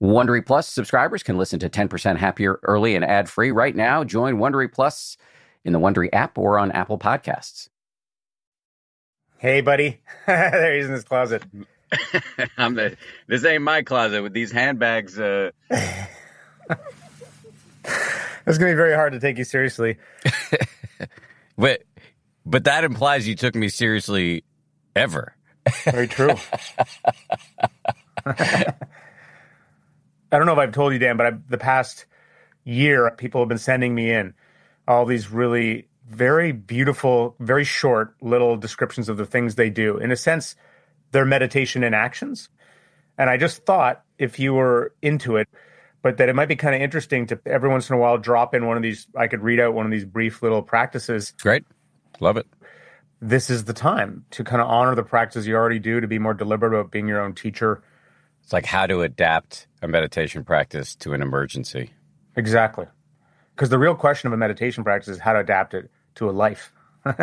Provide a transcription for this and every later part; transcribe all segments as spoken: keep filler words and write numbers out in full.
Wondery Plus subscribers can listen to ten percent Happier early and ad-free right now. Join Wondery Plus in the Wondery app or on Apple Podcasts. Hey, buddy. There he is in his closet. I'm the. This ain't my closet with these handbags. Uh... It's going to be very hard to take you seriously. but, but that implies you took me seriously ever. Very true. I don't know if I've told you, Dan, but I've, the past year, people have been sending me in all these really very beautiful, very short little descriptions of the things they do. In a sense, they're meditation in actions. And I just thought, if you were into it, but that it might be kind of interesting to every once in a while drop in one of these, I could read out one of these brief little practices. Great. Love it. This is the time to kind of honor the practices you already do, to be more deliberate about being your own teacher. It's like how to adapt a meditation practice to an emergency. Exactly. Because the real question of a meditation practice is how to adapt it to a life. You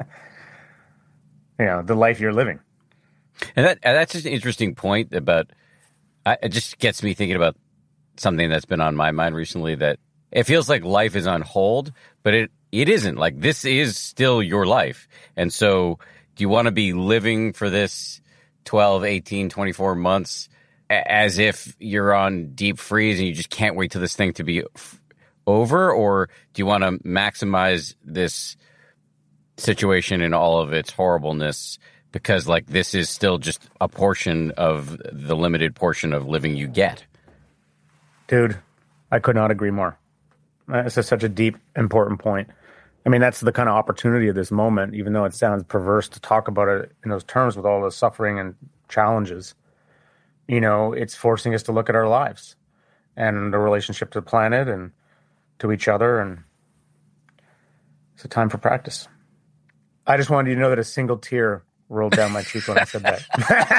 know, the life you're living. And that and that's just an interesting point about, I, it just gets me thinking about something that's been on my mind recently, that it feels like life is on hold, but it, it isn't. Like, this is still your life. And so do you want to be living for this twelve, eighteen, twenty-four months as if you're on deep freeze and you just can't wait till this thing to be f- over? Or do you want to maximize this situation in all of its horribleness, because like this is still just a portion of the limited portion of living you get? Dude, I could not agree more. This is such a deep, important point. I mean, that's the kind of opportunity of this moment, even though it sounds perverse to talk about it in those terms with all the suffering and challenges. You know, it's forcing us to look at our lives and the relationship to the planet and to each other, and it's a time for practice. I just wanted you to know that a single tear rolled down my cheek when I said that.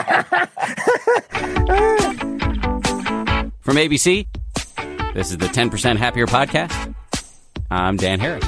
From A B C, this is the ten percent Happier podcast. I'm Dan Harris.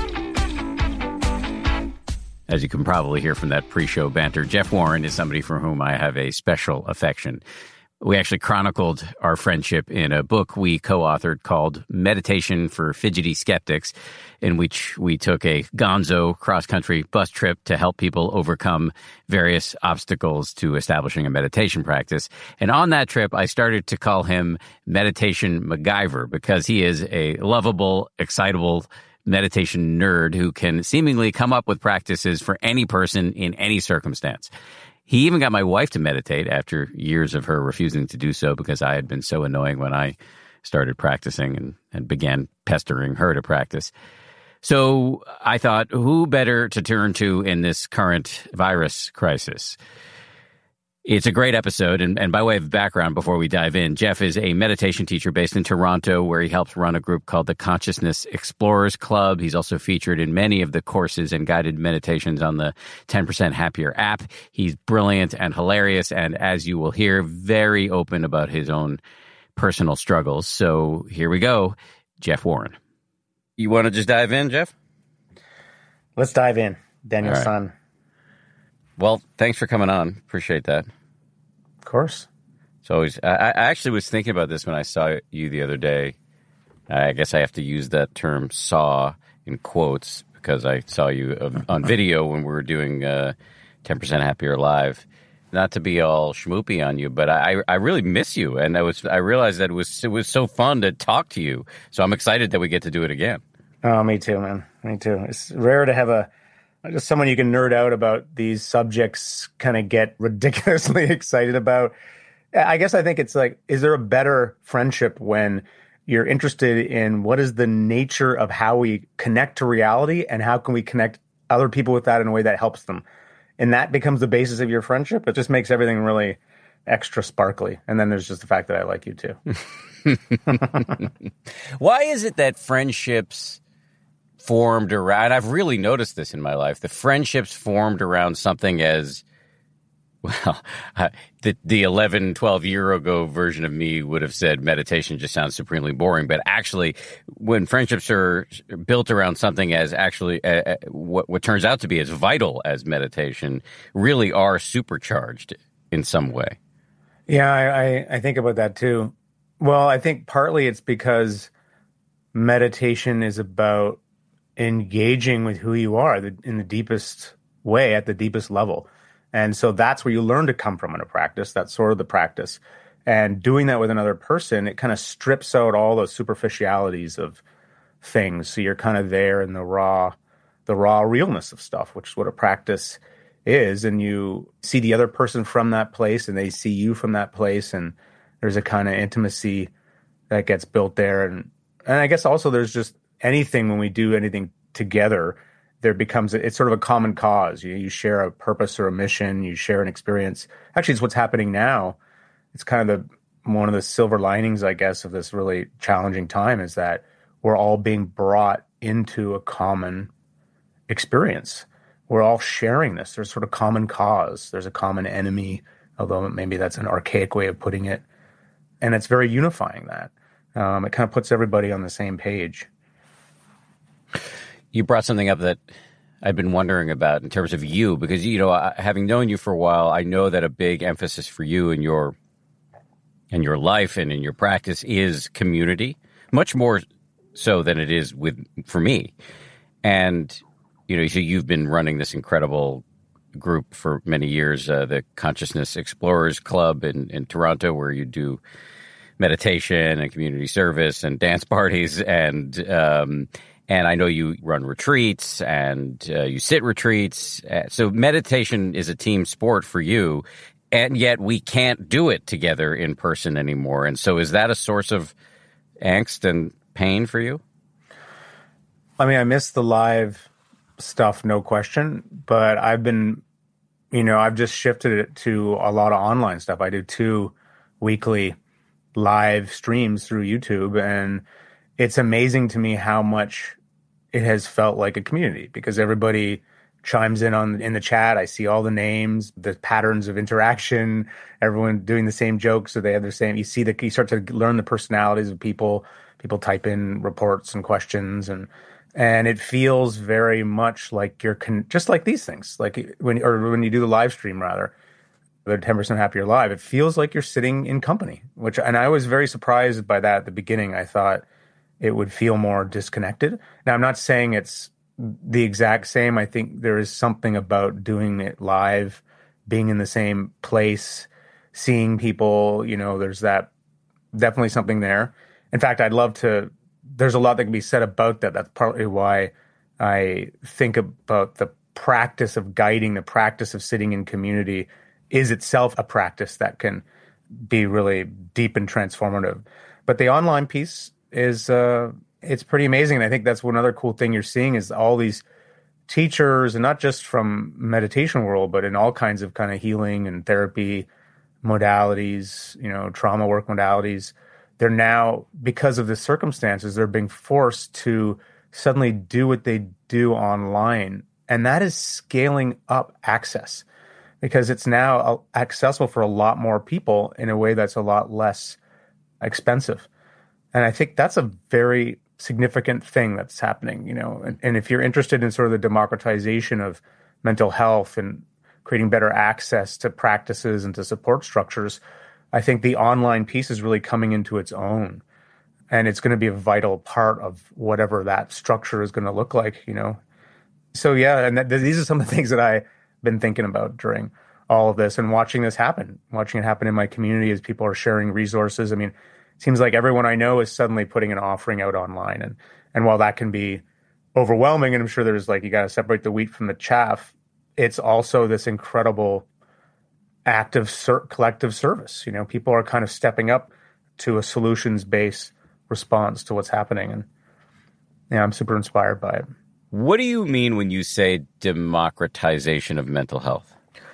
As you can probably hear from that pre-show banter, Jeff Warren is somebody for whom I have a special affection. We actually chronicled our friendship in a book we co-authored called Meditation for Fidgety Skeptics, in which we took a gonzo cross-country bus trip to help people overcome various obstacles to establishing a meditation practice. And on that trip, I started to call him Meditation MacGyver, because he is a lovable, excitable meditation nerd who can seemingly come up with practices for any person in any circumstance. He even got my wife to meditate after years of her refusing to do so because I had been so annoying when I started practicing and, and began pestering her to practice. So I thought, who better to turn to in this current virus crisis? It's a great episode, and, and by way of background, before we dive in, Jeff is a meditation teacher based in Toronto, where he helps run a group called the Consciousness Explorers Club. He's also featured in many of the courses and guided meditations on the ten percent Happier app. He's brilliant and hilarious, and as you will hear, very open about his own personal struggles. So here we go, Jeff Warren. You want to just dive in, Jeff? Let's dive in, Daniel right. Son. Well, thanks for coming on. Appreciate that. Of course. It's always. I, I actually was thinking about this when I saw you the other day. I guess I have to use that term "saw" in quotes because I saw you on video when we were doing uh, ten percent Happier Live. Not to be all schmoopy on you, but I, I really miss you, and I was I realized that it was it was so fun to talk to you. So I'm excited that we get to do it again. Oh, me too, man. Me too. It's rare to have a just someone you can nerd out about these subjects, kind of get ridiculously excited about. I guess I think it's like, is there a better friendship when you're interested in what is the nature of how we connect to reality and how can we connect other people with that in a way that helps them? And that becomes the basis of your friendship. It just makes everything really extra sparkly. And then there's just the fact that I like you too. Why is it that friendships formed around, I've really noticed this in my life, the friendships formed around something as, well, uh, the, the eleven, twelve year ago version of me would have said meditation just sounds supremely boring. But actually, when friendships are built around something as actually uh, what, what turns out to be as vital as meditation, really are supercharged in some way. Yeah, I, I, I think about that too. Well, I think partly it's because meditation is about engaging with who you are in the deepest way, at the deepest level. And so that's where you learn to come from in a practice. That's sort of the practice. And doing that with another person, it kind of strips out all the superficialities of things. So you're kind of there in the raw, the raw realness of stuff, which is what a practice is. And you see the other person from that place and they see you from that place. And there's a kind of intimacy that gets built there. And, and I guess also there's just anything, when we do anything together, there becomes, a, it's sort of a common cause. You, you share a purpose or a mission, you share an experience. Actually, it's what's happening now. It's kind of the, one of the silver linings, I guess, of this really challenging time is that we're all being brought into a common experience. We're all sharing this. There's sort of common cause. There's a common enemy, although maybe that's an archaic way of putting it. And it's very unifying that. Um, it kind of puts everybody on the same page. You brought something up that I've been wondering about in terms of you, because, you know, having known you for a while, I know that a big emphasis for you in your in your life and in your practice is community, much more so than it is with for me. And, you know, so you've been running this incredible group for many years, uh, the Consciousness Explorers Club in, in Toronto, where you do meditation and community service and dance parties. And um, and I know you run retreats and uh, you sit retreats. Uh, so meditation is a team sport for you. And yet we can't do it together in person anymore. And so is that a source of angst and pain for you? I mean, I miss the live stuff, no question. But I've been, you know, I've just shifted it to a lot of online stuff. I do two weekly live streams through YouTube. And it's amazing to me how much it has felt like a community, because everybody chimes in on in the chat. I see all the names, the patterns of interaction, everyone doing the same jokes, so they have the same. You see that you start to learn the personalities of people. People type in reports and questions, and and it feels very much like you're con- just like these things, like when or when you do the live stream rather, the ten percent Happier Live. It feels like you're sitting in company, which and I was very surprised by that at the beginning. I thought it would feel more disconnected. Now, I'm not saying it's the exact same. I think there is something about doing it live, being in the same place, seeing people, you know, there's that definitely something there. In fact, I'd love to, there's a lot that can be said about that. That's partly why I think about the practice of guiding, the practice of sitting in community is itself a practice that can be really deep and transformative. But the online piece is, uh, it's pretty amazing. And I think that's one other cool thing you're seeing is all these teachers, and not just from meditation world, but in all kinds of kind of healing and therapy modalities, you know, trauma work modalities. They're now, because of the circumstances, they're being forced to suddenly do what they do online. And that is scaling up access, because it's now accessible for a lot more people in a way that's a lot less expensive. And I think that's a very significant thing that's happening, you know, and, and if you're interested in sort of the democratization of mental health and creating better access to practices and to support structures, I think the online piece is really coming into its own, and it's going to be a vital part of whatever that structure is going to look like, you know. So yeah, and that, these are some of the things that I've been thinking about during all of this and watching this happen, watching it happen in my community as people are sharing resources. I mean, it seems like everyone I know is suddenly putting an offering out online. And, and while that can be overwhelming, and I'm sure there's like, you got to separate the wheat from the chaff, it's also this incredible act of ser- collective service. You know, people are kind of stepping up to a solutions-based response to what's happening. And yeah, I'm super inspired by it. What do you mean when you say democratization of mental health?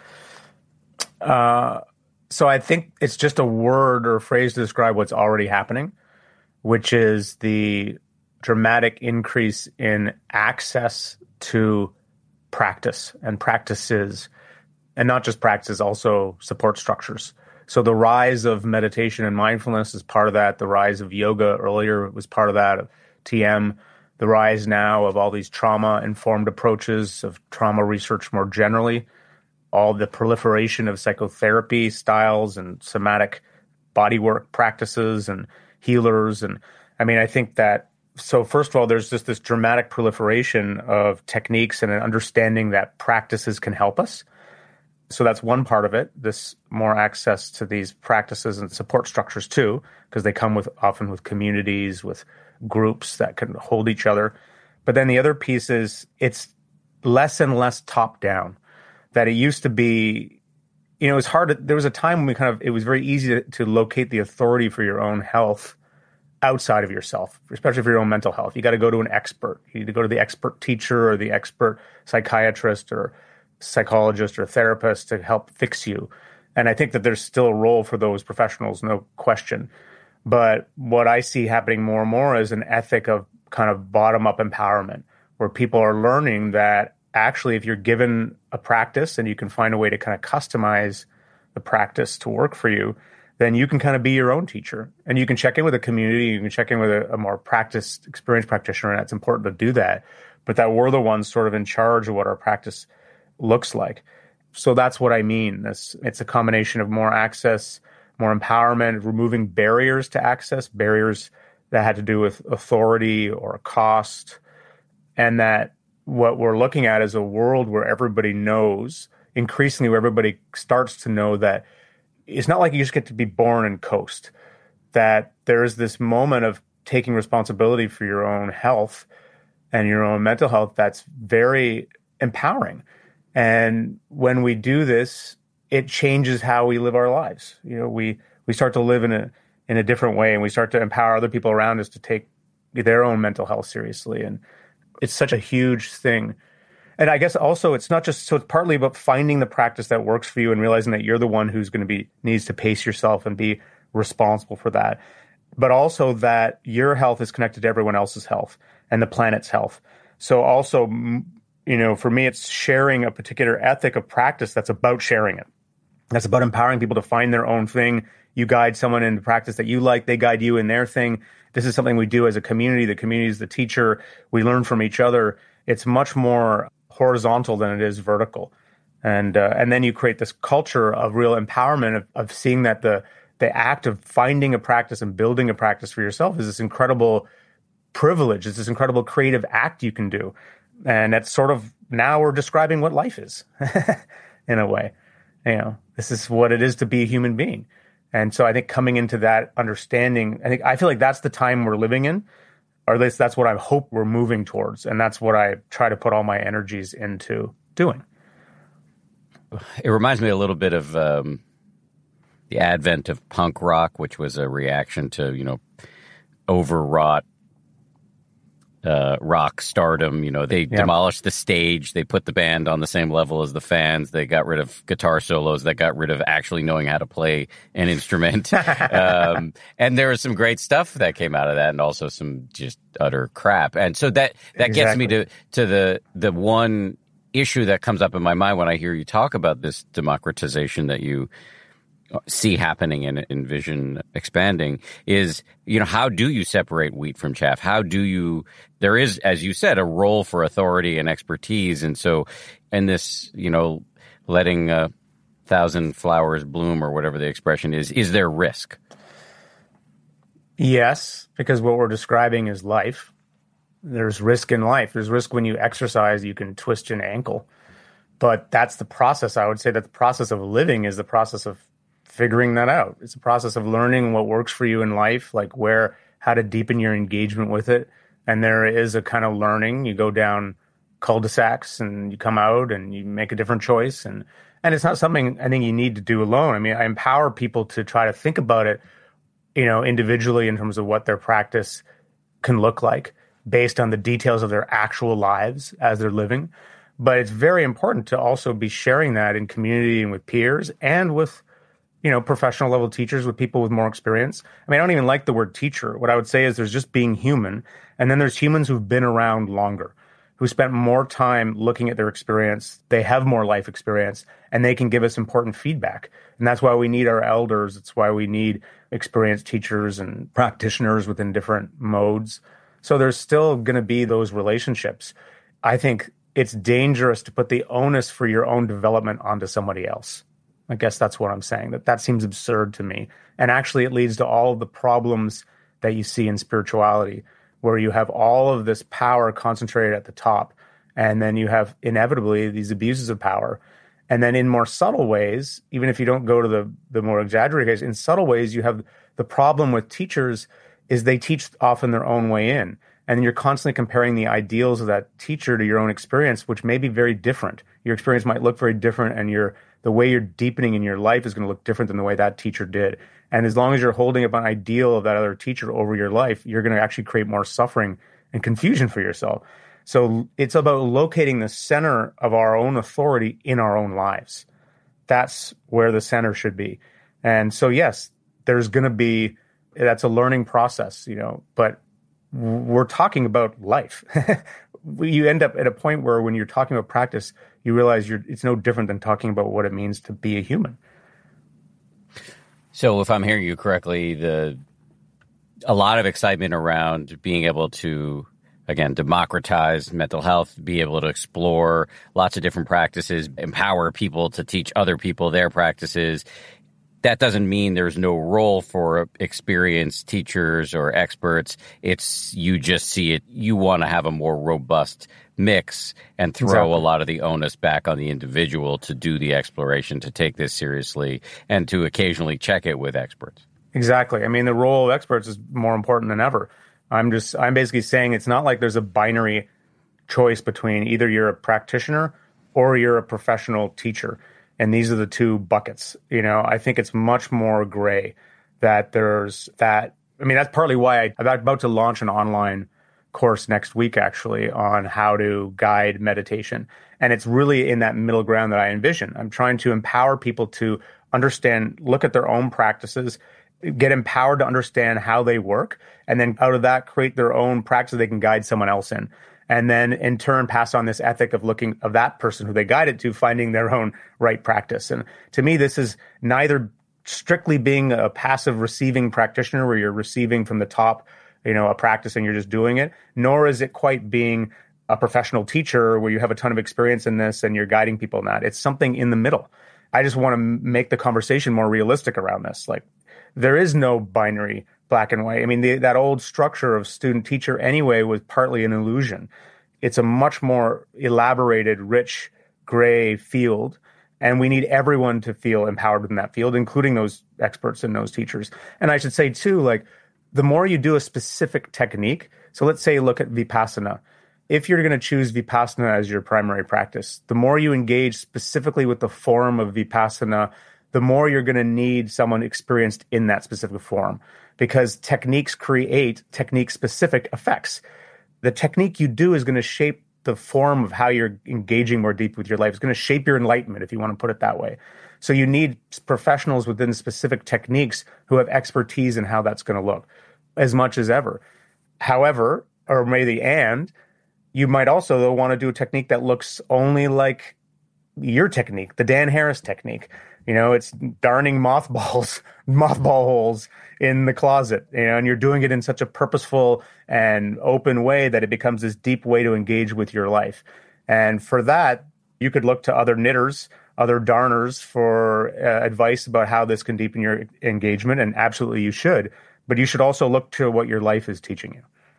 Uh, So I think it's just a word or a phrase to describe what's already happening, which is the dramatic increase in access to practice and practices, and not just practices, also support structures. So the rise of meditation and mindfulness is part of that. The rise of yoga earlier was part of that, of T M. The rise now of all these trauma-informed approaches, of trauma research more generally, all the proliferation of psychotherapy styles and somatic bodywork practices and healers. And I mean, I think that, so first of all, there's just this dramatic proliferation of techniques and an understanding that practices can help us. So that's one part of it, this more access to these practices and support structures too, because they come with often with communities, with groups that can hold each other. But then the other piece is it's less and less top down, that it used to be, you know, it was hard. To, there was a time when we kind of, it was very easy to, to locate the authority for your own health outside of yourself, especially for your own mental health. You got to go to an expert. You need to go to the expert teacher or the expert psychiatrist or psychologist or therapist to help fix you. And I think that there's still a role for those professionals, no question. But what I see happening more and more is an ethic of kind of bottom-up empowerment, where people are learning that actually if you're given a practice and you can find a way to kind of customize the practice to work for you, then you can kind of be your own teacher. And you can check in with a community, you can check in with a, a more practiced, experienced practitioner, and it's important to do that. But that we're the ones sort of in charge of what our practice looks like. So that's what I mean. This, it's a combination of more access, more empowerment, removing barriers to access, barriers that had to do with authority or cost, and that what we're looking at is a world where everybody knows, increasingly where everybody starts to know that it's not like you just get to be born and coast, that there is this moment of taking responsibility for your own health and your own mental health that's very empowering. And when we do this, it changes how we live our lives. You know, we, we start to live in a in a different way, and we start to empower other people around us to take their own mental health seriously. And it's such a huge thing. And I guess also it's not just, so it's partly about finding the practice that works for you and realizing that you're the one who's going to be, needs to pace yourself and be responsible for that. But also that your health is connected to everyone else's health and the planet's health. So also, you know, for me, it's sharing a particular ethic of practice that's about sharing it. That's about empowering people to find their own thing. You guide someone into practice that you like, they guide you in their thing. This is something we do as a community. The community is the teacher. We learn from each other. It's much more horizontal than it is vertical. And uh, and then you create this culture of real empowerment of, of seeing that the the act of finding a practice and building a practice for yourself is this incredible privilege. It's this incredible creative act you can do. And that's sort of, now we're describing what life is in a way. You know, this is what it is to be a human being. And so I think coming into that understanding, I think I feel like that's the time we're living in, or at least that's what I hope we're moving towards. And that's what I try to put all my energies into doing. It reminds me a little bit of um, the advent of punk rock, which was a reaction to, you know, overwrought uh, rock stardom. You know, they yeah. demolished the stage. They put the band on the same level as the fans. They got rid of guitar solos. They got rid of actually knowing how to play an instrument. um, and there was some great stuff that came out of that, and also some just utter crap. And so that that gets Exactly. me to to the the one issue that comes up in my mind when I hear you talk about this democratization that you see happening and envision expanding is, you know, how do you separate wheat from chaff? How do you, there is, as you said, a role for authority and expertise. And so in this, you know, letting a thousand flowers bloom or whatever the expression is, is there risk? Yes, because what we're describing is life. There's risk in life. There's risk when you exercise, you can twist your ankle. But that's the process. I would say that the process of living is the process of figuring that out. It's a process of learning what works for you in life, like where, how to deepen your engagement with it. And there is a kind of learning. You go down cul-de-sacs and you come out and you make a different choice. And, and it's not something I think you need to do alone. I mean, I empower people to try to think about it, you know, individually in terms of what their practice can look like based on the details of their actual lives as they're living. But it's very important to also be sharing that in community and with peers and with, you know, professional level teachers, with people with more experience. I mean, I don't even like the word teacher. What I would say is there's just being human. And then there's humans who've been around longer, who spent more time looking at their experience. They have more life experience, and they can give us important feedback. And that's why we need our elders. It's why we need experienced teachers and practitioners within different modes. So there's still going to be those relationships. I think it's dangerous to put the onus for your own development onto somebody else. I guess that's what I'm saying, that that seems absurd to me. And actually, it leads to all of the problems that you see in spirituality, where you have all of this power concentrated at the top, and then you have inevitably these abuses of power. And then in more subtle ways, even if you don't go to the, the more exaggerated case, in subtle ways, you have the problem with teachers is they teach often their own way in. And you're constantly comparing the ideals of that teacher to your own experience, which may be very different. Your experience might look very different, and your the way you're deepening in your life is going to look different than the way that teacher did. And as long as you're holding up an ideal of that other teacher over your life, you're going to actually create more suffering and confusion for yourself. So it's about locating the center of our own authority in our own lives. That's where the center should be. And so, yes, there's going to be, that's a learning process, you know, but we're talking about life. You end up at a point where when you're talking about practice, you realize you're, it's no different than talking about what it means to be a human. So if I'm hearing you correctly, the a lot of excitement around being able to, again, democratize mental health, be able to explore lots of different practices, empower people to teach other people their practices. That doesn't mean there's no role for experienced teachers or experts. It's you just see it. You want to have a more robust mix and throw exactly. a lot of the onus back on the individual to do the exploration, to take this seriously, and to occasionally check it with experts. Exactly. I mean, the role of experts is more important than ever. I'm just, I'm basically saying it's not like there's a binary choice between either you're a practitioner or you're a professional teacher. And these are the two buckets. You know, I think it's much more gray that there's that. I mean, that's partly why I, I'm about to launch an online course next week, actually, on how to guide meditation. And it's really in that middle ground that I envision. I'm trying to empower people to understand, look at their own practices, get empowered to understand how they work, and then out of that, create their own practice they can guide someone else in. And then in turn, pass on this ethic of looking of that person who they guided to, finding their own right practice. And to me, this is neither strictly being a passive receiving practitioner where you're receiving from the top, you know, a practice and you're just doing it, nor is it quite being a professional teacher where you have a ton of experience in this and you're guiding people in that. It's something in the middle. I just want to make the conversation more realistic around this. Like, there is no binary black and white. I mean, the, that old structure of student-teacher anyway was partly an illusion. It's a much more elaborated, rich, gray field, and we need everyone to feel empowered in that field, including those experts and those teachers. And I should say, too, like, the more you do a specific technique, so let's say look at Vipassana. If you're going to choose Vipassana as your primary practice, the more you engage specifically with the form of Vipassana, the more you're going to need someone experienced in that specific form, because techniques create technique-specific effects. The technique you do is going to shape the form of how you're engaging more deep with your life. It's going to shape your enlightenment, if you want to put it that way. So you need professionals within specific techniques who have expertise in how that's going to look, as much as ever. However, or maybe and, you might also, though, want to do a technique that looks only like your technique, the Dan Harris technique. You know, it's darning mothballs, mothball holes in the closet, you know, and you're doing it in such a purposeful and open way that it becomes this deep way to engage with your life. And for that, you could look to other knitters, other darners for uh, advice about how this can deepen your engagement, and absolutely you should. But you should also look to what your life is teaching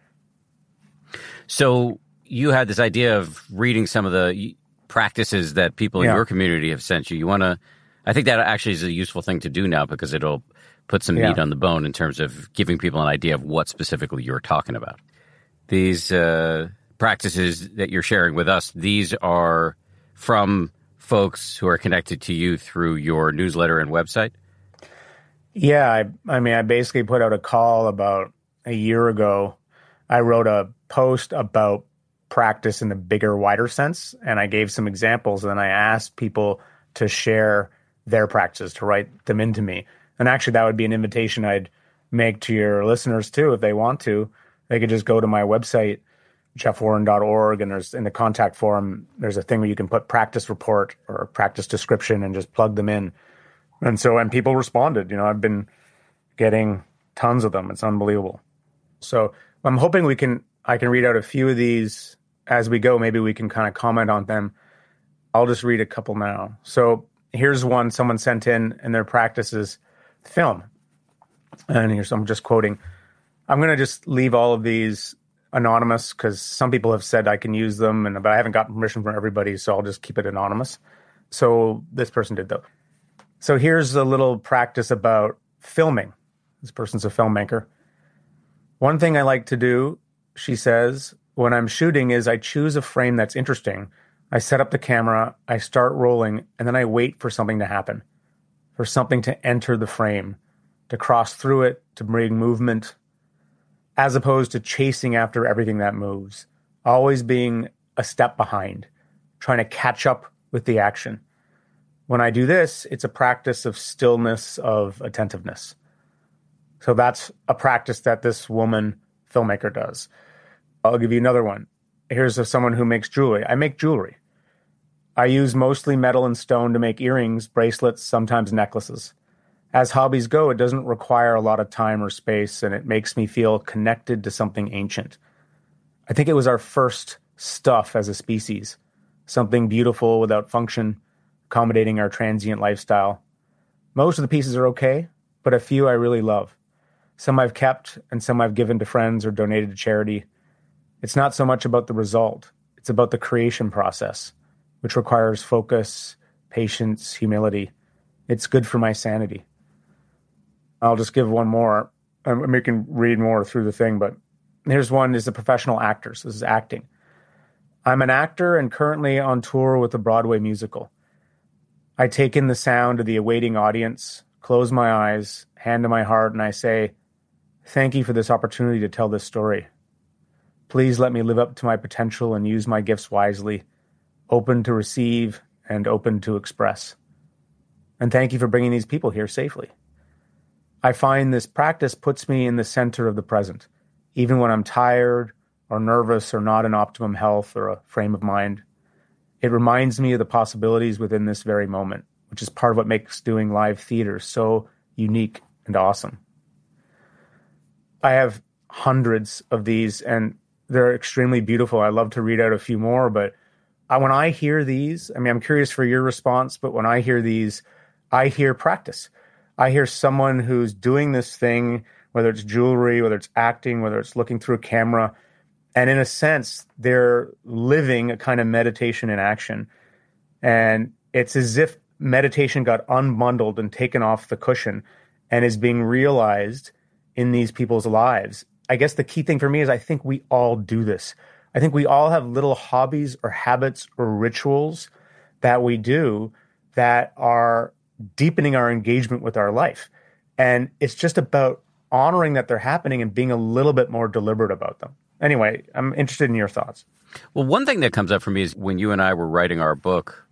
you. So you had this idea of reading some of the practices that people in yeah. your community have sent you. You want to, I think that actually is a useful thing to do now, because it'll put some yeah. meat on the bone in terms of giving people an idea of what specifically you're talking about. These uh, practices that you're sharing with us, these are from folks who are connected to you through your newsletter and website? Yeah, I, I mean, I basically put out a call about a year ago. I wrote a post about practice in the bigger, wider sense, and I gave some examples, and then I asked people to share their practices, to write them into me. And actually, that would be an invitation I'd make to your listeners, too, if they want to. They could just go to my website, jeff warren dot org, and there's in the contact form, there's a thing where you can put practice report or practice description and just plug them in. And so, and people responded. You know, I've been getting tons of them. It's unbelievable. So I'm hoping we can, I can read out a few of these as we go. Maybe we can kind of comment on them. I'll just read a couple now. So Here's one someone sent in, and their practice is film. And here's, I'm just quoting. I'm going to just leave all of these anonymous because some people have said I can use them, and but I haven't gotten permission from everybody, so I'll just keep it anonymous. So this person did, though. So here's a little practice about filming. This person's a filmmaker. One thing I like to do, she says, when I'm shooting is I choose a frame that's interesting. I set up the camera, I start rolling, and then I wait for something to happen, for something to enter the frame, to cross through it, to bring movement, as opposed to chasing after everything that moves, always being a step behind, trying to catch up with the action. When I do this, it's a practice of stillness, of attentiveness. So that's a practice that this woman filmmaker does. I'll give you another one. Here's of someone who makes jewelry. I make jewelry. I use mostly metal and stone to make earrings, bracelets, sometimes necklaces. As hobbies go, it doesn't require a lot of time or space, and it makes me feel connected to something ancient. I think it was our first stuff as a species, something beautiful without function, accommodating our transient lifestyle. Most of the pieces are okay, but a few I really love. Some I've kept, and some I've given to friends or donated to charity. It's not so much about the result. It's about the creation process, which requires focus, patience, humility. It's good for my sanity. I'll just give one more. Um, we can read more through the thing, but here's one is the professional actor. So this is acting. I'm an actor and currently on tour with a Broadway musical. I take in the sound of the awaiting audience, close my eyes, hand to my heart, and I say, thank you for this opportunity to tell this story. Please let me live up to my potential and use my gifts wisely, open to receive and open to express. And thank you for bringing these people here safely. I find this practice puts me in the center of the present, even when I'm tired or nervous or not in optimum health or a frame of mind. It reminds me of the possibilities within this very moment, which is part of what makes doing live theater so unique and awesome. I have hundreds of these, and they're extremely beautiful. I love to read out a few more, but I, when I hear these, I mean, I'm curious for your response, but when I hear these, I hear practice. I hear someone who's doing this thing, whether it's jewelry, whether it's acting, whether it's looking through a camera, and in a sense, they're living a kind of meditation in action. And it's as if meditation got unbundled and taken off the cushion and is being realized in these people's lives. I guess the key thing for me is I think we all do this. I think we all have little hobbies or habits or rituals that we do that are deepening our engagement with our life. And it's just about honoring that they're happening and being a little bit more deliberate about them. Anyway, I'm interested in your thoughts. Well, one thing that comes up for me is when you and I were writing our book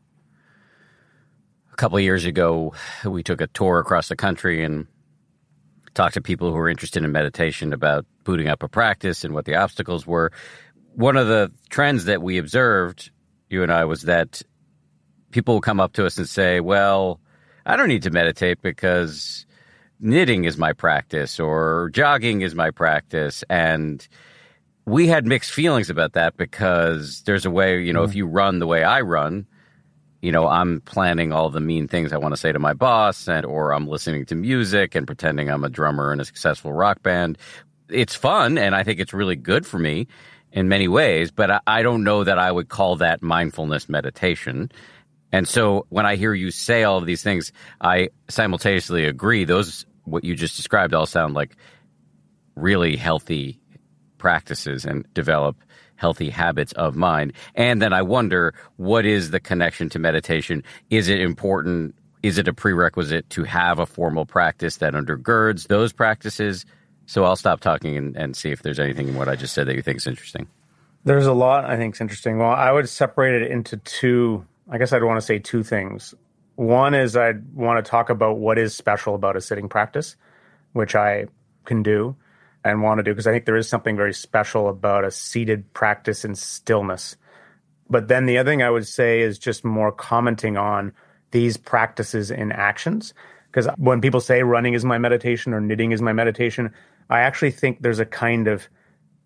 a couple of years ago, we took a tour across the country and talked to people who were interested in meditation about booting up a practice and what the obstacles were. One of the trends that we observed, you and I, was that people will come up to us and say, well, I don't need to meditate because knitting is my practice or jogging is my practice. And we had mixed feelings about that because there's a way, you know, mm. if you run the way I run, you know, I'm planning all the mean things I want to say to my boss, and or I'm listening to music and pretending I'm a drummer in a successful rock band. It's fun, and I think it's really good for me in many ways, but I, I don't know that I would call that mindfulness meditation. And so when I hear you say all of these things, I simultaneously agree. Those, what you just described, all sound like really healthy practices and develop healthy habits of mind. And then I wonder, what is the connection to meditation? Is it important? Is it a prerequisite to have a formal practice that undergirds those practices? So I'll stop talking and, and see if there's anything in what I just said that you think is interesting. There's a lot I think is interesting. Well, I would separate it into two. I guess I'd want to say two things. One is I'd want to talk about what is special about a sitting practice, which I can do and want to do, because I think there is something very special about a seated practice in stillness. But then the other thing I would say is just more commenting on these practices in actions. Because when people say running is my meditation or knitting is my meditation, I actually think there's a kind of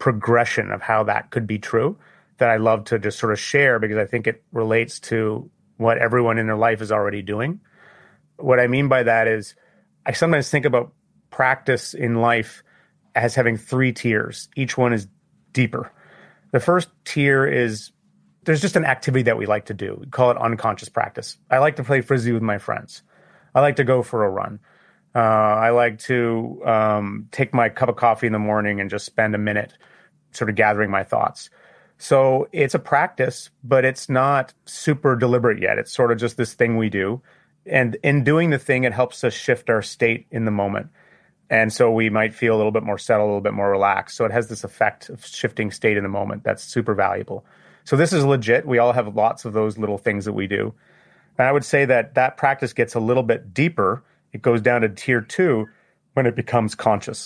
progression of how that could be true that I love to just sort of share, because I think it relates to what everyone in their life is already doing. What I mean by that is I sometimes think about practice in life as having three tiers. Each one is deeper. The first tier is there's just an activity that we like to do. We call it unconscious practice. I like to play Frisbee with my friends. I like to go for a run. Uh, I like to um, take my cup of coffee in the morning and just spend a minute sort of gathering my thoughts. So it's a practice, but it's not super deliberate yet. It's sort of just this thing we do. And in doing the thing, it helps us shift our state in the moment. And so we might feel a little bit more settled, a little bit more relaxed. So it has this effect of shifting state in the moment. That's super valuable. So this is legit. We all have lots of those little things that we do. And I would say that that practice gets a little bit deeper. It goes down to tier two when it becomes conscious.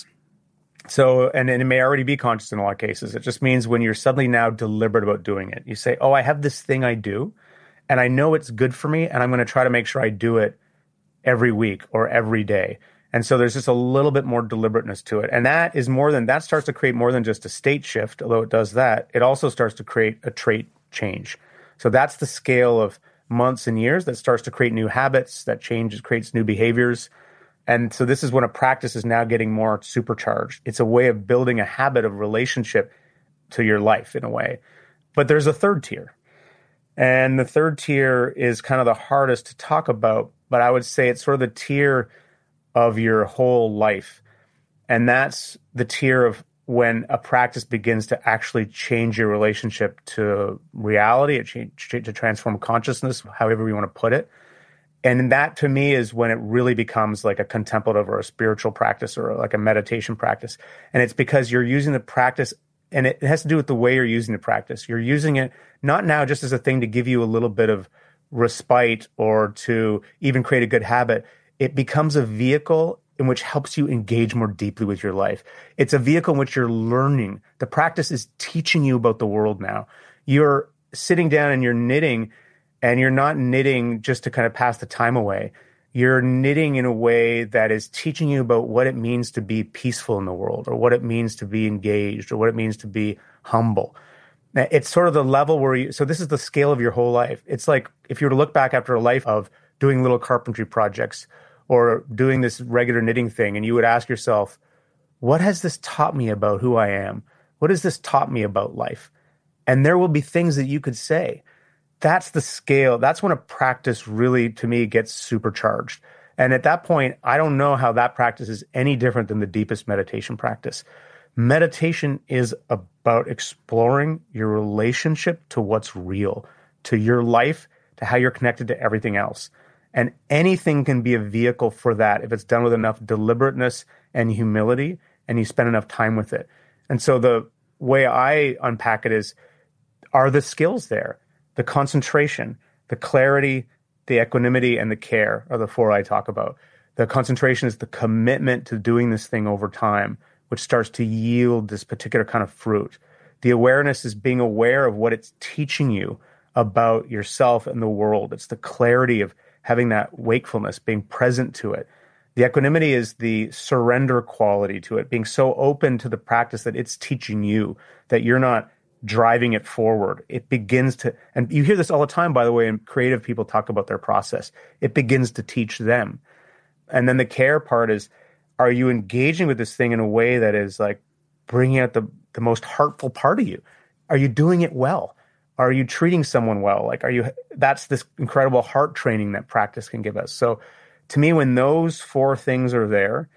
So, and, and it may already be conscious in a lot of cases. It just means when you're suddenly now deliberate about doing it. You say, oh, I have this thing I do, and I know it's good for me, and I'm going to try to make sure I do it every week or every day. And so there's just a little bit more deliberateness to it. And that is more than, that starts to create more than just a state shift, although it does that. It also starts to create a trait change. So that's the scale of months and years that starts to create new habits, that changes, creates new behaviors. And so this is when a practice is now getting more supercharged. It's a way of building a habit of relationship to your life in a way. But there's a third tier. And the third tier is kind of the hardest to talk about, but I would say it's sort of the tier of your whole life. And that's the tier of when a practice begins to actually change your relationship to reality, it change, to transform consciousness, however you want to put it. And that to me is when it really becomes like a contemplative or a spiritual practice or like a meditation practice. And it's because you're using the practice, and it has to do with the way you're using the practice. You're using it not now just as a thing to give you a little bit of respite or to even create a good habit. It becomes a vehicle in which helps you engage more deeply with your life. It's a vehicle in which you're learning. The practice is teaching you about the world now. You're sitting down and you're knitting, and you're not knitting just to kind of pass the time away. You're knitting in a way that is teaching you about what it means to be peaceful in the world, or what it means to be engaged, or what it means to be humble. It's sort of the level where you, so this is the scale of your whole life. It's like if you were to look back after a life of doing little carpentry projects or doing this regular knitting thing, and you would ask yourself, what has this taught me about who I am? What has this taught me about life? And there will be things that you could say. That's the scale. That's when a practice really, to me, gets supercharged. And at that point, I don't know how that practice is any different than the deepest meditation practice. Meditation is about exploring your relationship to what's real, to your life, to how you're connected to everything else. And anything can be a vehicle for that if it's done with enough deliberateness and humility, and you spend enough time with it. And so the way I unpack it is, are the skills there? The concentration, the clarity, the equanimity, and the care are the four I talk about. The concentration is the commitment to doing this thing over time, which starts to yield this particular kind of fruit. The awareness is being aware of what it's teaching you about yourself and the world. It's the clarity of having that wakefulness, being present to it. The equanimity is the surrender quality to it, being so open to the practice that it's teaching you, that you're not driving it forward. It begins to, and you hear this all the time, by the way, and creative people talk about their process. It begins to teach them. And then the care part is, are you engaging with this thing in a way that is like bringing out the, the most heartful part of you? Are you doing it well? Are you treating someone well? Like, are you, that's this incredible heart training that practice can give us. So to me, when those four things are there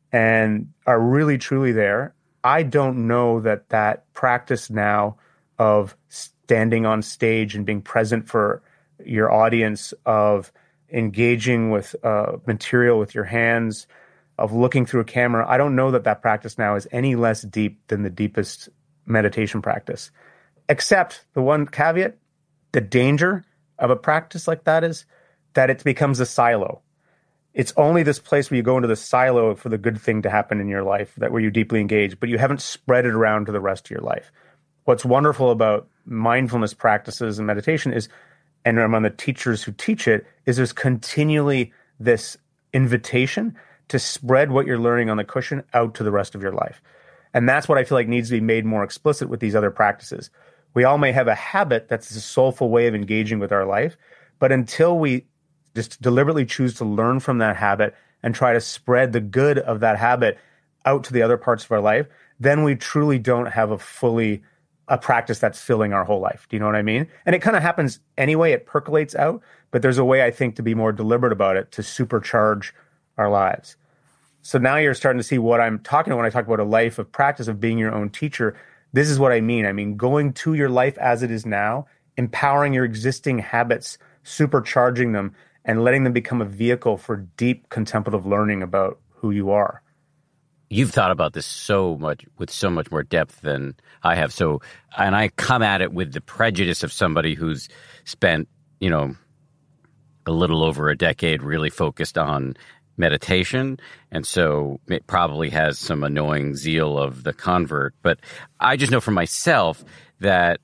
and are really, truly there, I don't know that that practice now of standing on stage and being present for your audience, of engaging with uh, material with your hands, of looking through a camera, I don't know that that practice now is any less deep than the deepest meditation practice. Except the one caveat, the danger of a practice like that is that it becomes a silo. It's only this place where you go into the silo for the good thing to happen in your life, that where you deeply engage, but you haven't spread it around to the rest of your life. What's wonderful about mindfulness practices and meditation is, and among the teachers who teach it, is there's continually this invitation to spread what you're learning on the cushion out to the rest of your life. And that's what I feel like needs to be made more explicit with these other practices. We all may have a habit that's a soulful way of engaging with our life, But until we just deliberately choose to learn from that habit and try to spread the good of that habit out to the other parts of our life, then we truly don't have a fully a practice that's filling our whole life. Do you know what I mean? And it kind of happens anyway. It percolates out, but there's a way, I think, to be more deliberate about it, to supercharge our lives. So now you're starting to see what I'm talking about when I talk about a life of practice of being your own teacher. This is what I mean. I mean, going to your life as it is now, empowering your existing habits, supercharging them, and letting them become a vehicle for deep contemplative learning about who you are. You've thought about this so much, with so much more depth than I have. So, and I come at it with the prejudice of somebody who's spent, you know, a little over a decade really focused on meditation. And so it probably has some annoying zeal of the convert. But I just know for myself that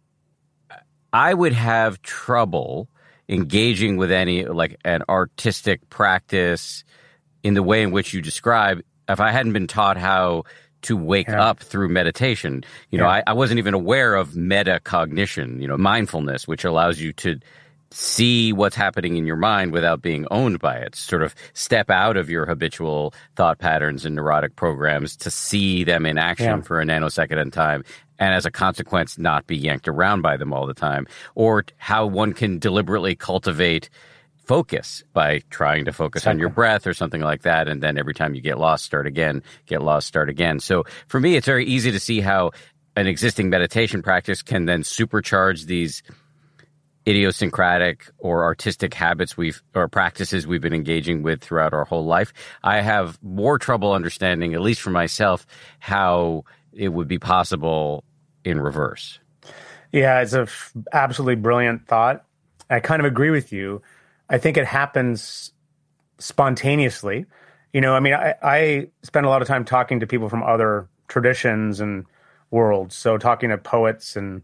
I would have trouble engaging with any, like an artistic practice in the way in which you describe, if I hadn't been taught how to wake yeah. up through meditation. You know, yeah. I, I wasn't even aware of metacognition, you know, mindfulness, which allows you to see what's happening in your mind without being owned by it, sort of step out of your habitual thought patterns and neurotic programs to see them in action yeah. for a nanosecond in time, and as a consequence, not be yanked around by them all the time. Or how one can deliberately cultivate focus by trying to focus exactly. on your breath or something like that, and then every time you get lost, start again, get lost, start again. So for me, it's very easy to see how an existing meditation practice can then supercharge these idiosyncratic or artistic habits we've or practices we've been engaging with throughout our whole life. I have more trouble understanding, at least for myself, how it would be possible in reverse. Yeah, it's a f- absolutely brilliant thought. I kind of agree with you. I think it happens spontaneously. You know, I mean, I, I spend a lot of time talking to people from other traditions and worlds. So talking to poets and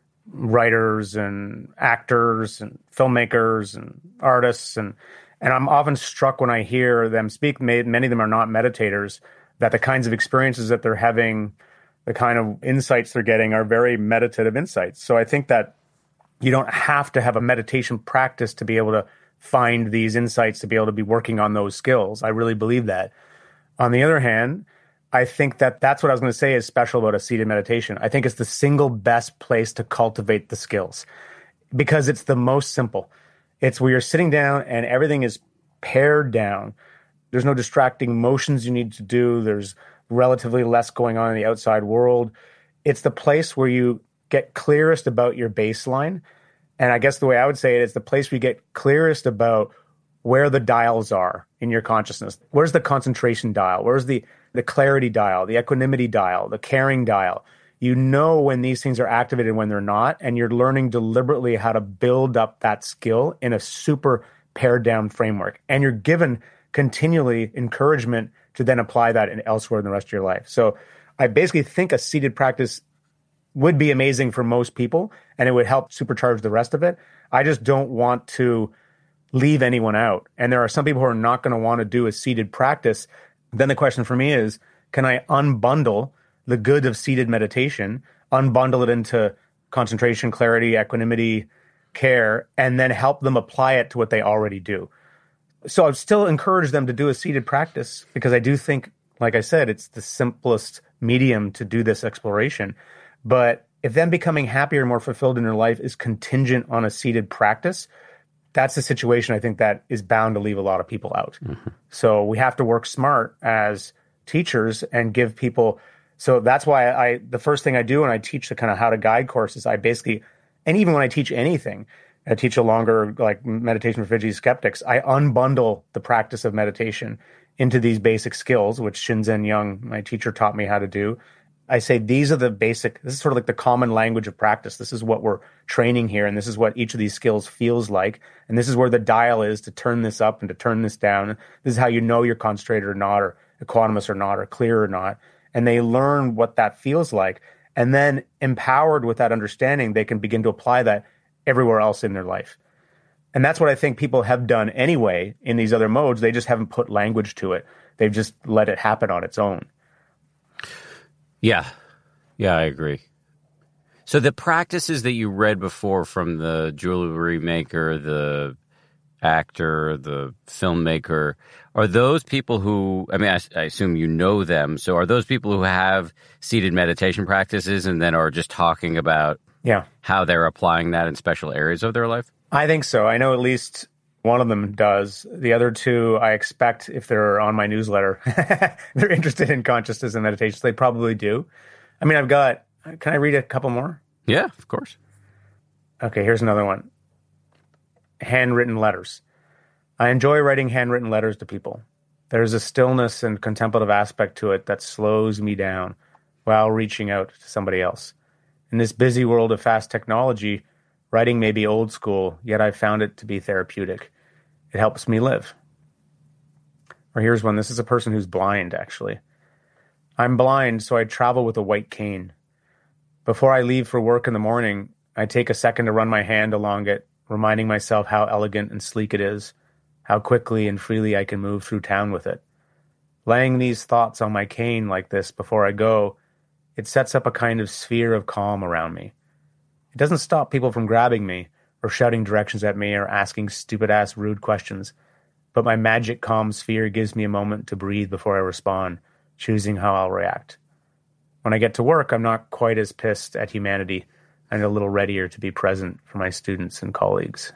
writers and actors and filmmakers and artists. And, and I'm often struck when I hear them speak, many of them are not meditators, that the kinds of experiences that they're having, the kind of insights they're getting are very meditative insights. So I think that you don't have to have a meditation practice to be able to find these insights, to be able to be working on those skills. I really believe that. On the other hand, I think that that's what I was going to say is special about a seated meditation. I think it's the single best place to cultivate the skills because it's the most simple. It's where you're sitting down and everything is pared down. There's no distracting motions you need to do. There's relatively less going on in the outside world. It's the place where you get clearest about your baseline. And I guess the way I would say it is the place where you get clearest about where the dials are in your consciousness. Where's the concentration dial? Where's the, the clarity dial, the equanimity dial, the caring dial? You know when these things are activated and when they're not, and you're learning deliberately how to build up that skill in a super pared down framework. And you're given continually encouragement to then apply that in elsewhere in the rest of your life. So I basically think a seated practice would be amazing for most people, and it would help supercharge the rest of it. I just don't want to leave anyone out. And there are some people who are not going to want to do a seated practice. Then the question for me is, can I unbundle the good of seated meditation, unbundle it into concentration, clarity, equanimity, care, and then help them apply it to what they already do? So I'd still encourage them to do a seated practice because I do think, like I said, it's the simplest medium to do this exploration. But if them becoming happier and more fulfilled in their life is contingent on a seated practice, that's a situation I think that is bound to leave a lot of people out. Mm-hmm. So we have to work smart as teachers and give people. So that's why I, the first thing I do when I teach the kind of how to guide courses, I basically, and even when I teach anything, I teach a longer like meditation for fidgety skeptics, I unbundle the practice of meditation into these basic skills, which Shinzen Young, my teacher, taught me how to do. I say these are the basic, this is sort of like the common language of practice. This is what we're training here, and this is what each of these skills feels like. And this is where the dial is to turn this up and to turn this down. This is how you know you're concentrated or not, or equanimous or not, or clear or not. And they learn what that feels like. And then empowered with that understanding, they can begin to apply that everywhere else in their life. And that's what I think people have done anyway in these other modes. They just haven't put language to it. They've just let it happen on its own. Yeah. Yeah, I agree. So the practices that you read before from the jewelry maker, the actor, the filmmaker, are those people who, I mean, I, I assume you know them. So are those people who have seated meditation practices and then are just talking about yeah. how they're applying that in special areas of their life? I think so. I know at least one of them does. The other two, I expect if they're on my newsletter, they're interested in consciousness and meditation. So they probably do. I mean, I've got, can I read a couple more? Yeah, of course. Okay, here's another one. Handwritten letters. I enjoy writing handwritten letters to people. There's a stillness and contemplative aspect to it that slows me down while reaching out to somebody else. In this busy world of fast technology, writing may be old school, yet I've found it to be therapeutic. It helps me live. Or here's one. This is a person who's blind, actually. I'm blind, so I travel with a white cane. Before I leave for work in the morning, I take a second to run my hand along it, reminding myself how elegant and sleek it is, how quickly and freely I can move through town with it. Laying these thoughts on my cane like this before I go, it sets up a kind of sphere of calm around me. It doesn't stop people from grabbing me or shouting directions at me or asking stupid-ass rude questions, but my magic calm sphere gives me a moment to breathe before I respond, choosing how I'll react. When I get to work, I'm not quite as pissed at humanity and a little readier to be present for my students and colleagues.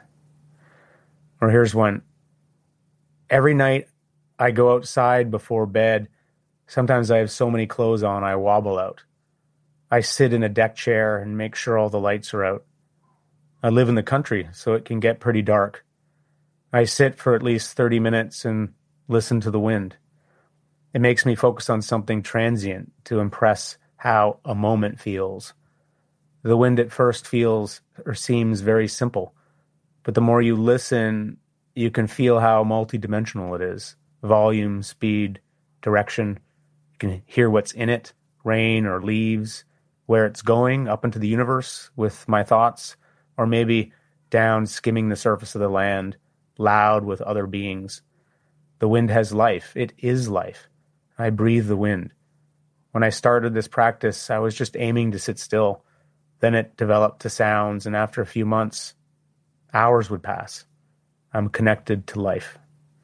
Or here's one. Every night I go outside before bed. Sometimes I have so many clothes on, I wobble out. I sit in a deck chair and make sure all the lights are out. I live in the country, so it can get pretty dark. I sit for at least thirty minutes and listen to the wind. It makes me focus on something transient to impress how a moment feels. The wind at first feels or seems very simple, but the more you listen, you can feel how multidimensional it is. Volume, speed, direction. You can hear what's in it, rain or leaves, where it's going up into the universe with my thoughts, or maybe down skimming the surface of the land, loud with other beings. The wind has life. It is life. I breathe the wind. When I started this practice, I was just aiming to sit still. Then it developed to sounds, and after a few months, hours would pass. I'm connected to life.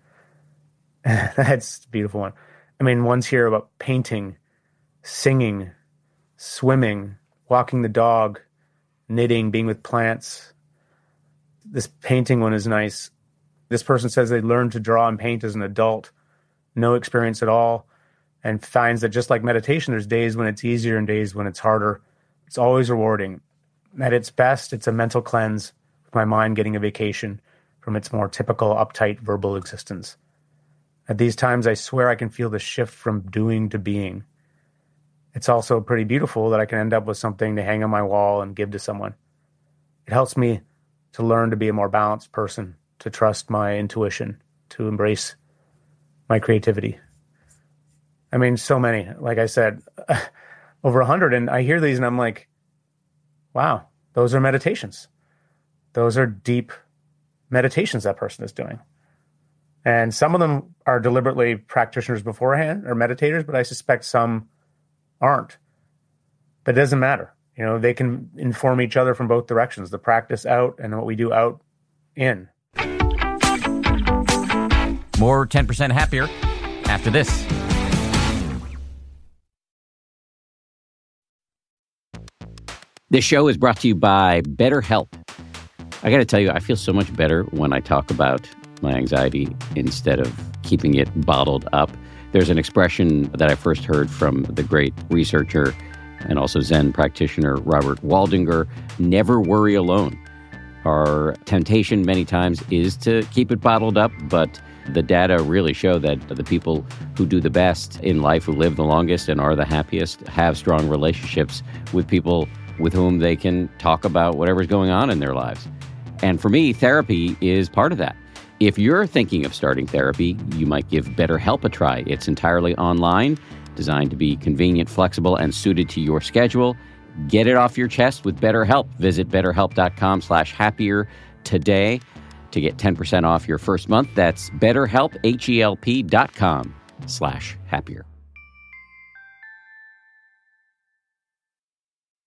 That's a beautiful one. I mean, one's here about painting, singing, swimming, walking the dog, knitting, being with plants. This painting one is nice. This person says they learned to draw and paint as an adult, no experience at all, and finds that just like meditation, there's days when it's easier and days when it's harder. It's always rewarding. At its best, it's a mental cleanse, with my mind getting a vacation from its more typical uptight verbal existence. At these times, I swear I can feel the shift from doing to being. It's also pretty beautiful that I can end up with something to hang on my wall and give to someone. It helps me to learn to be a more balanced person, to trust my intuition, to embrace my creativity. I mean, so many, like I said, over a hundred. And I hear these and I'm like, wow, those are meditations. Those are deep meditations that person is doing. And some of them are deliberately practitioners beforehand or meditators, but I suspect some aren't. But it doesn't matter. You know, they can inform each other from both directions, the practice out and what we do out in. More ten percent Happier after this. This show is brought to you by BetterHelp. I got to tell you, I feel so much better when I talk about my anxiety instead of keeping it bottled up. There's an expression that I first heard from the great researcher and also Zen practitioner Robert Waldinger, never worry alone. Our temptation many times is to keep it bottled up, but the data really show that the people who do the best in life, who live the longest and are the happiest, have strong relationships with people with whom they can talk about whatever's going on in their lives. And for me, therapy is part of that. If you're thinking of starting therapy, you might give BetterHelp a try. It's entirely online, designed to be convenient, flexible, and suited to your schedule. Get it off your chest with BetterHelp. Visit betterhelp.com slash happier today to get ten percent off your first month. That's betterhelp, H-E-L-P dot com slash happier.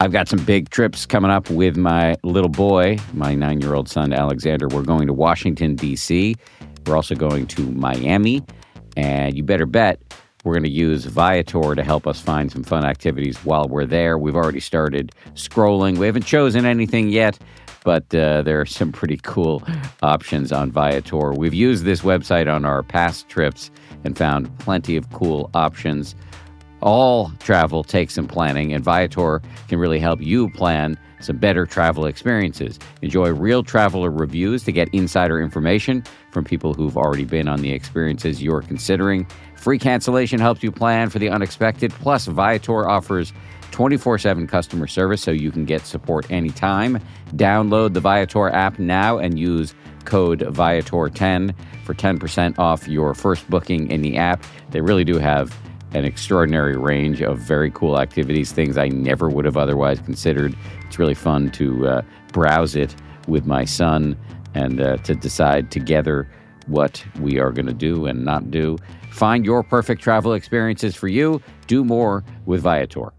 I've got some big trips coming up with my little boy, my nine-year-old son, Alexander. We're going to Washington, D C We're also going to Miami. And you better bet we're going to use Viator to help us find some fun activities while we're there. We've already started scrolling. We haven't chosen anything yet, but uh, there are some pretty cool options on Viator. We've used this website on our past trips and found plenty of cool options. All travel takes some planning, and Viator can really help you plan some better travel experiences. Enjoy real traveler reviews to get insider information from people who've already been on the experiences you're considering. Free cancellation helps you plan for the unexpected. Plus, Viator offers twenty-four seven customer service so you can get support anytime. Download the Viator app now and use code Viator ten for ten percent off your first booking in the app. They really do have an extraordinary range of very cool activities, things I never would have otherwise considered. It's really fun to uh, browse it with my son and uh, to decide together what we are going to do and not do. Find your perfect travel experiences for you. Do more with Viator.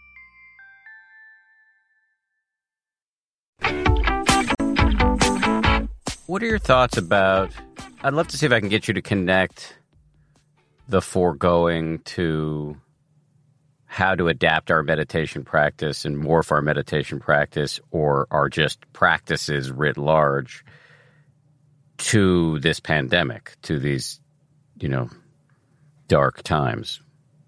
What are your thoughts about, I'd love to see if I can get you to connect the foregoing to how to adapt our meditation practice and morph our meditation practice or our just practices writ large to this pandemic, to these, you know, dark times.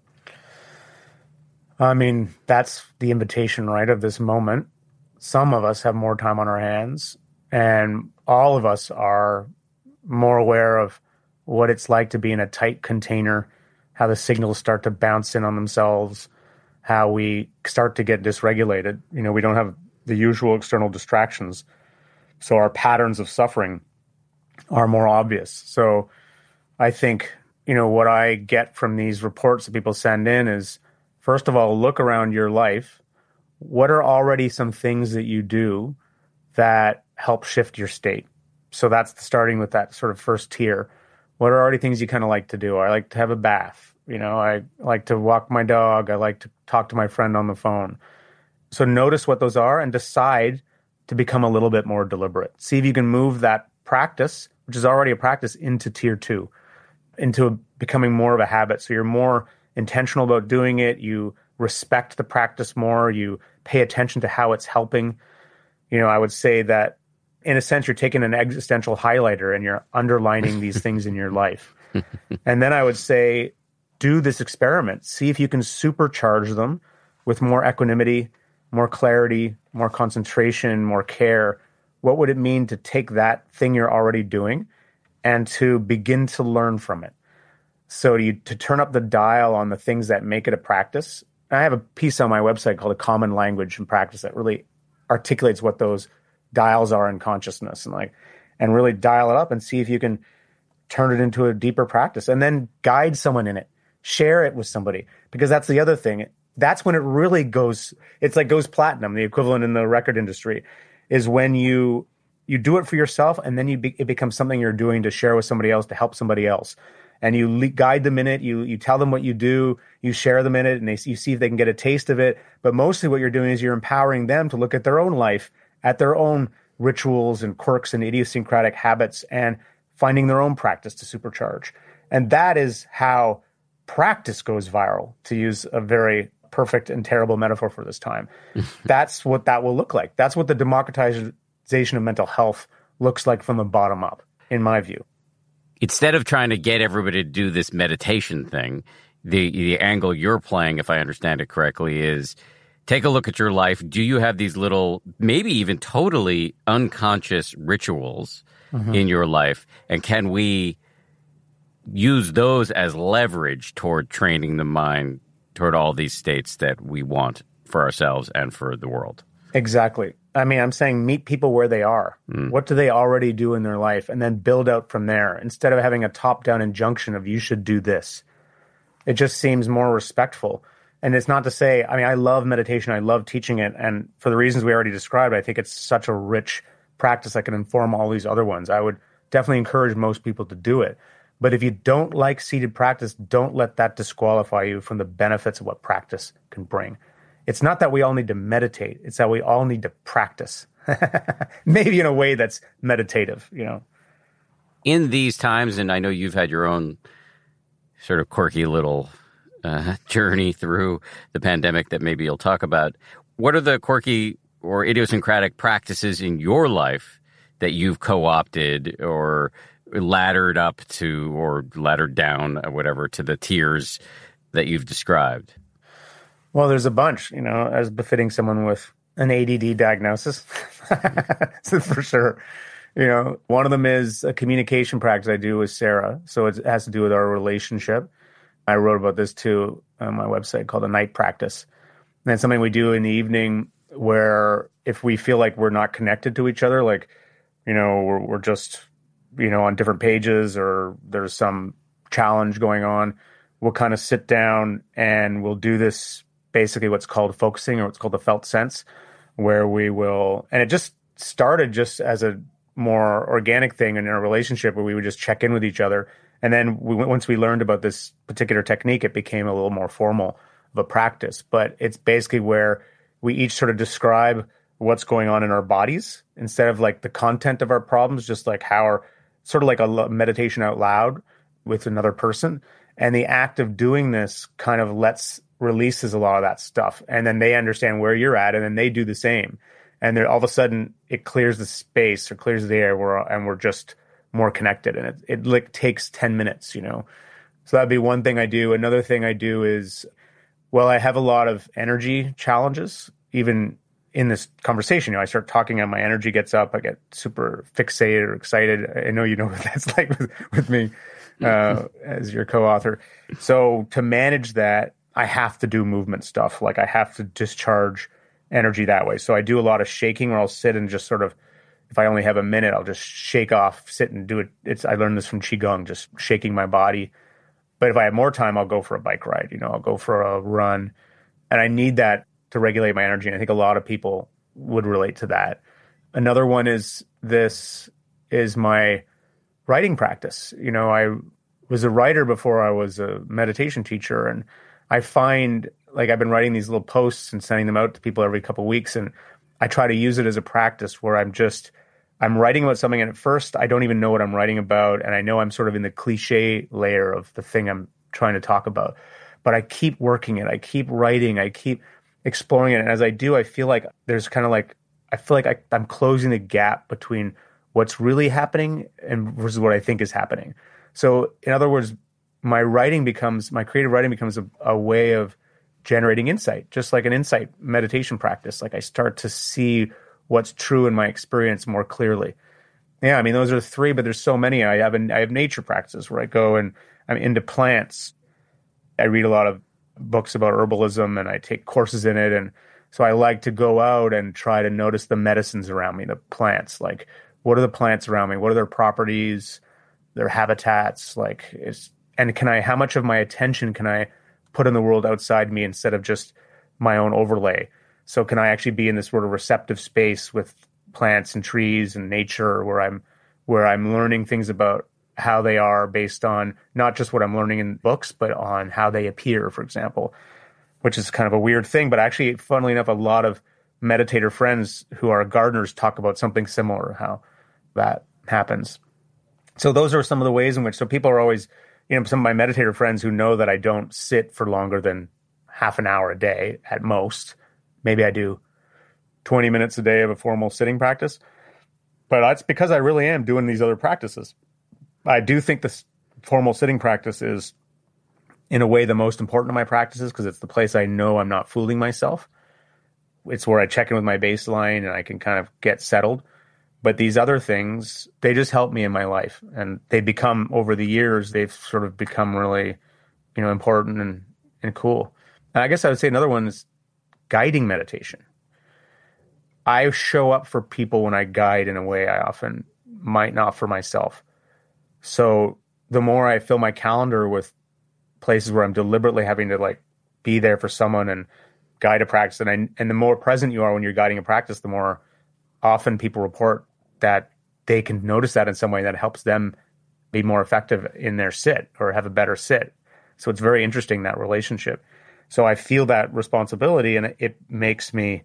I mean, that's the invitation, right, of this moment. Some of us have more time on our hands, and all of us are more aware of what it's like to be in a tight container, how the signals start to bounce in on themselves, how we start to get dysregulated. You know, we don't have the usual external distractions. So our patterns of suffering are more obvious. So I think, you know, what I get from these reports that people send in is, first of all, look around your life. What are already some things that you do that help shift your state? So that's starting with that sort of first tier. What are already things you kind of like to do? I like to have a bath. You know, I like to walk my dog. I like to talk to my friend on the phone. So notice what those are and decide to become a little bit more deliberate. See if you can move that practice, which is already a practice, into tier two, into a, becoming more of a habit. So you're more intentional about doing it. You respect the practice more. You pay attention to how it's helping. You know, I would say that in a sense, you're taking an existential highlighter and you're underlining these things in your life. And then I would say, do this experiment. See if you can supercharge them with more equanimity, more clarity, more concentration, more care. What would it mean to take that thing you're already doing and to begin to learn from it? So to, to turn up the dial on the things that make it a practice. I have a piece on my website called A Common Language and Practice that really articulates what those dials are in consciousness, and like, and really dial it up and see if you can turn it into a deeper practice, and then guide someone in it, share it with somebody, because that's the other thing. That's when it really goes, it's like goes platinum, the equivalent in the record industry, is when you, you do it for yourself and then you be, it becomes something you're doing to share with somebody else, to help somebody else. And you le- guide them in it, you, you tell them what you do, you share them in it, and they, you see if they can get a taste of it. But mostly what you're doing is you're empowering them to look at their own life, at their own rituals and quirks and idiosyncratic habits, and finding their own practice to supercharge. And that is how practice goes viral, to use a very perfect and terrible metaphor for this time. That's what that will look like. That's what the democratization of mental health looks like from the bottom up, in my view. Instead of trying to get everybody to do this meditation thing, the the angle you're playing, if I understand it correctly, is take a look at your life. Do you have these little, maybe even totally unconscious rituals mm-hmm. in your life? And can we use those as leverage toward training the mind toward all these states that we want for ourselves and for the world? Exactly. I mean, I'm saying meet people where they are. Mm. What do they already do in their life? And then build out from there, instead of having a top-down injunction of you should do this. It just seems more respectful. And it's not to say, I mean, I love meditation. I love teaching it. And for the reasons we already described, I think it's such a rich practice that can inform all these other ones. I would definitely encourage most people to do it. But if you don't like seated practice, don't let that disqualify you from the benefits of what practice can bring. it's not that we all need to meditate. It's that we all need to practice, maybe in a way that's meditative, you know. In these times, and I know you've had your own sort of quirky little uh, journey through the pandemic that maybe you'll talk about. What are the quirky or idiosyncratic practices in your life that you've co-opted or laddered up to, or laddered down, or whatever, to the tiers that you've described? Well, there's a bunch, you know, as befitting someone with an A D D diagnosis, so for sure. You know, one of them is a communication practice I do with Sarah. So it has to do with our relationship. I wrote about this too on my website called The Night Practice. And it's something we do in the evening where if we feel like we're not connected to each other, like, you know, we're, we're just, you know, on different pages or there's some challenge going on, we'll kind of sit down and we'll do this, basically what's called focusing or what's called the felt sense, where we will, and it just started just as a more organic thing in our relationship where we would just check in with each other. And then we, once we learned about this particular technique, it became a little more formal of a practice. But it's basically where we each sort of describe what's going on in our bodies instead of like the content of our problems, just like how our, sort of like a meditation out loud with another person. And the act of doing this kind of lets, releases a lot of that stuff. And then they understand where you're at and then they do the same. And then all of a sudden it clears the space or clears the air where, and we're just more connected. And it, it like takes ten minutes, you know? So that'd be one thing I do. Another thing I do is, well, I have a lot of energy challenges, even in this conversation. You know, I start talking and my energy gets up. I get super fixated or excited. I know you know what that's like with, with me uh, as your co-author. So to manage that, I have to do movement stuff. Like I have to discharge energy that way. So I do a lot of shaking where I'll sit and just sort of, if I only have a minute, I'll just shake off, sit and do it. It's, I learned this from Qigong, just shaking my body. But if I have more time, I'll go for a bike ride, you know, I'll go for a run. And I need that to regulate my energy. And I think a lot of people would relate to that. Another one is this is my writing practice. You know, I was a writer before I was a meditation teacher. And I find like I've been writing these little posts and sending them out to people every couple of weeks. And I try to use it as a practice where I'm just, I'm writing about something. And at first I don't even know what I'm writing about. And I know I'm sort of in the cliche layer of the thing I'm trying to talk about, but I keep working it. I keep writing. I keep exploring it. And as I do, I feel like there's kind of like, I feel like I, I'm closing the gap between what's really happening and versus what I think is happening. So in other words, my writing becomes, my creative writing becomes a, a way of generating insight, just like an insight meditation practice. Like I start to see what's true in my experience more clearly. Yeah, I mean, those are three, but there's so many. I have an, I have nature practices where I go and I'm into plants. I read a lot of books about herbalism and I take courses in it. And so I like to go out and try to notice the medicines around me, the plants. Like, what are the plants around me? What are their properties, their habitats? Like, it's, and can I, how much of my attention can I put in the world outside me instead of just my own overlay? So can I actually be in this sort of receptive space with plants and trees and nature where I'm, where I'm learning things about how they are based on not just what I'm learning in books, but on how they appear, for example, which is kind of a weird thing. But actually, funnily enough, a lot of meditator friends who are gardeners talk about something similar, how that happens. So those are some of the ways in which, so people are always, you know, some of my meditator friends who know that I don't sit for longer than half an hour a day at most. Maybe I do twenty minutes a day of a formal sitting practice, but that's because I really am doing these other practices. I do think this formal sitting practice is, in a way, the most important of my practices because it's the place I know I'm not fooling myself. It's where I check in with my baseline and I can kind of get settled. But these other things, they just help me in my life. And they become, over the years, they've sort of become really, you know, important and, and cool. And I guess I would say another one is guiding meditation. I show up for people when I guide in a way I often might not for myself. So the more I fill my calendar with places where I'm deliberately having to like be there for someone and guide a practice, and I, and the more present you are when you're guiding a practice, the more often people report that they can notice that in some way that helps them be more effective in their sit or have a better sit. So it's very interesting, that relationship. So I feel that responsibility, and it, it makes me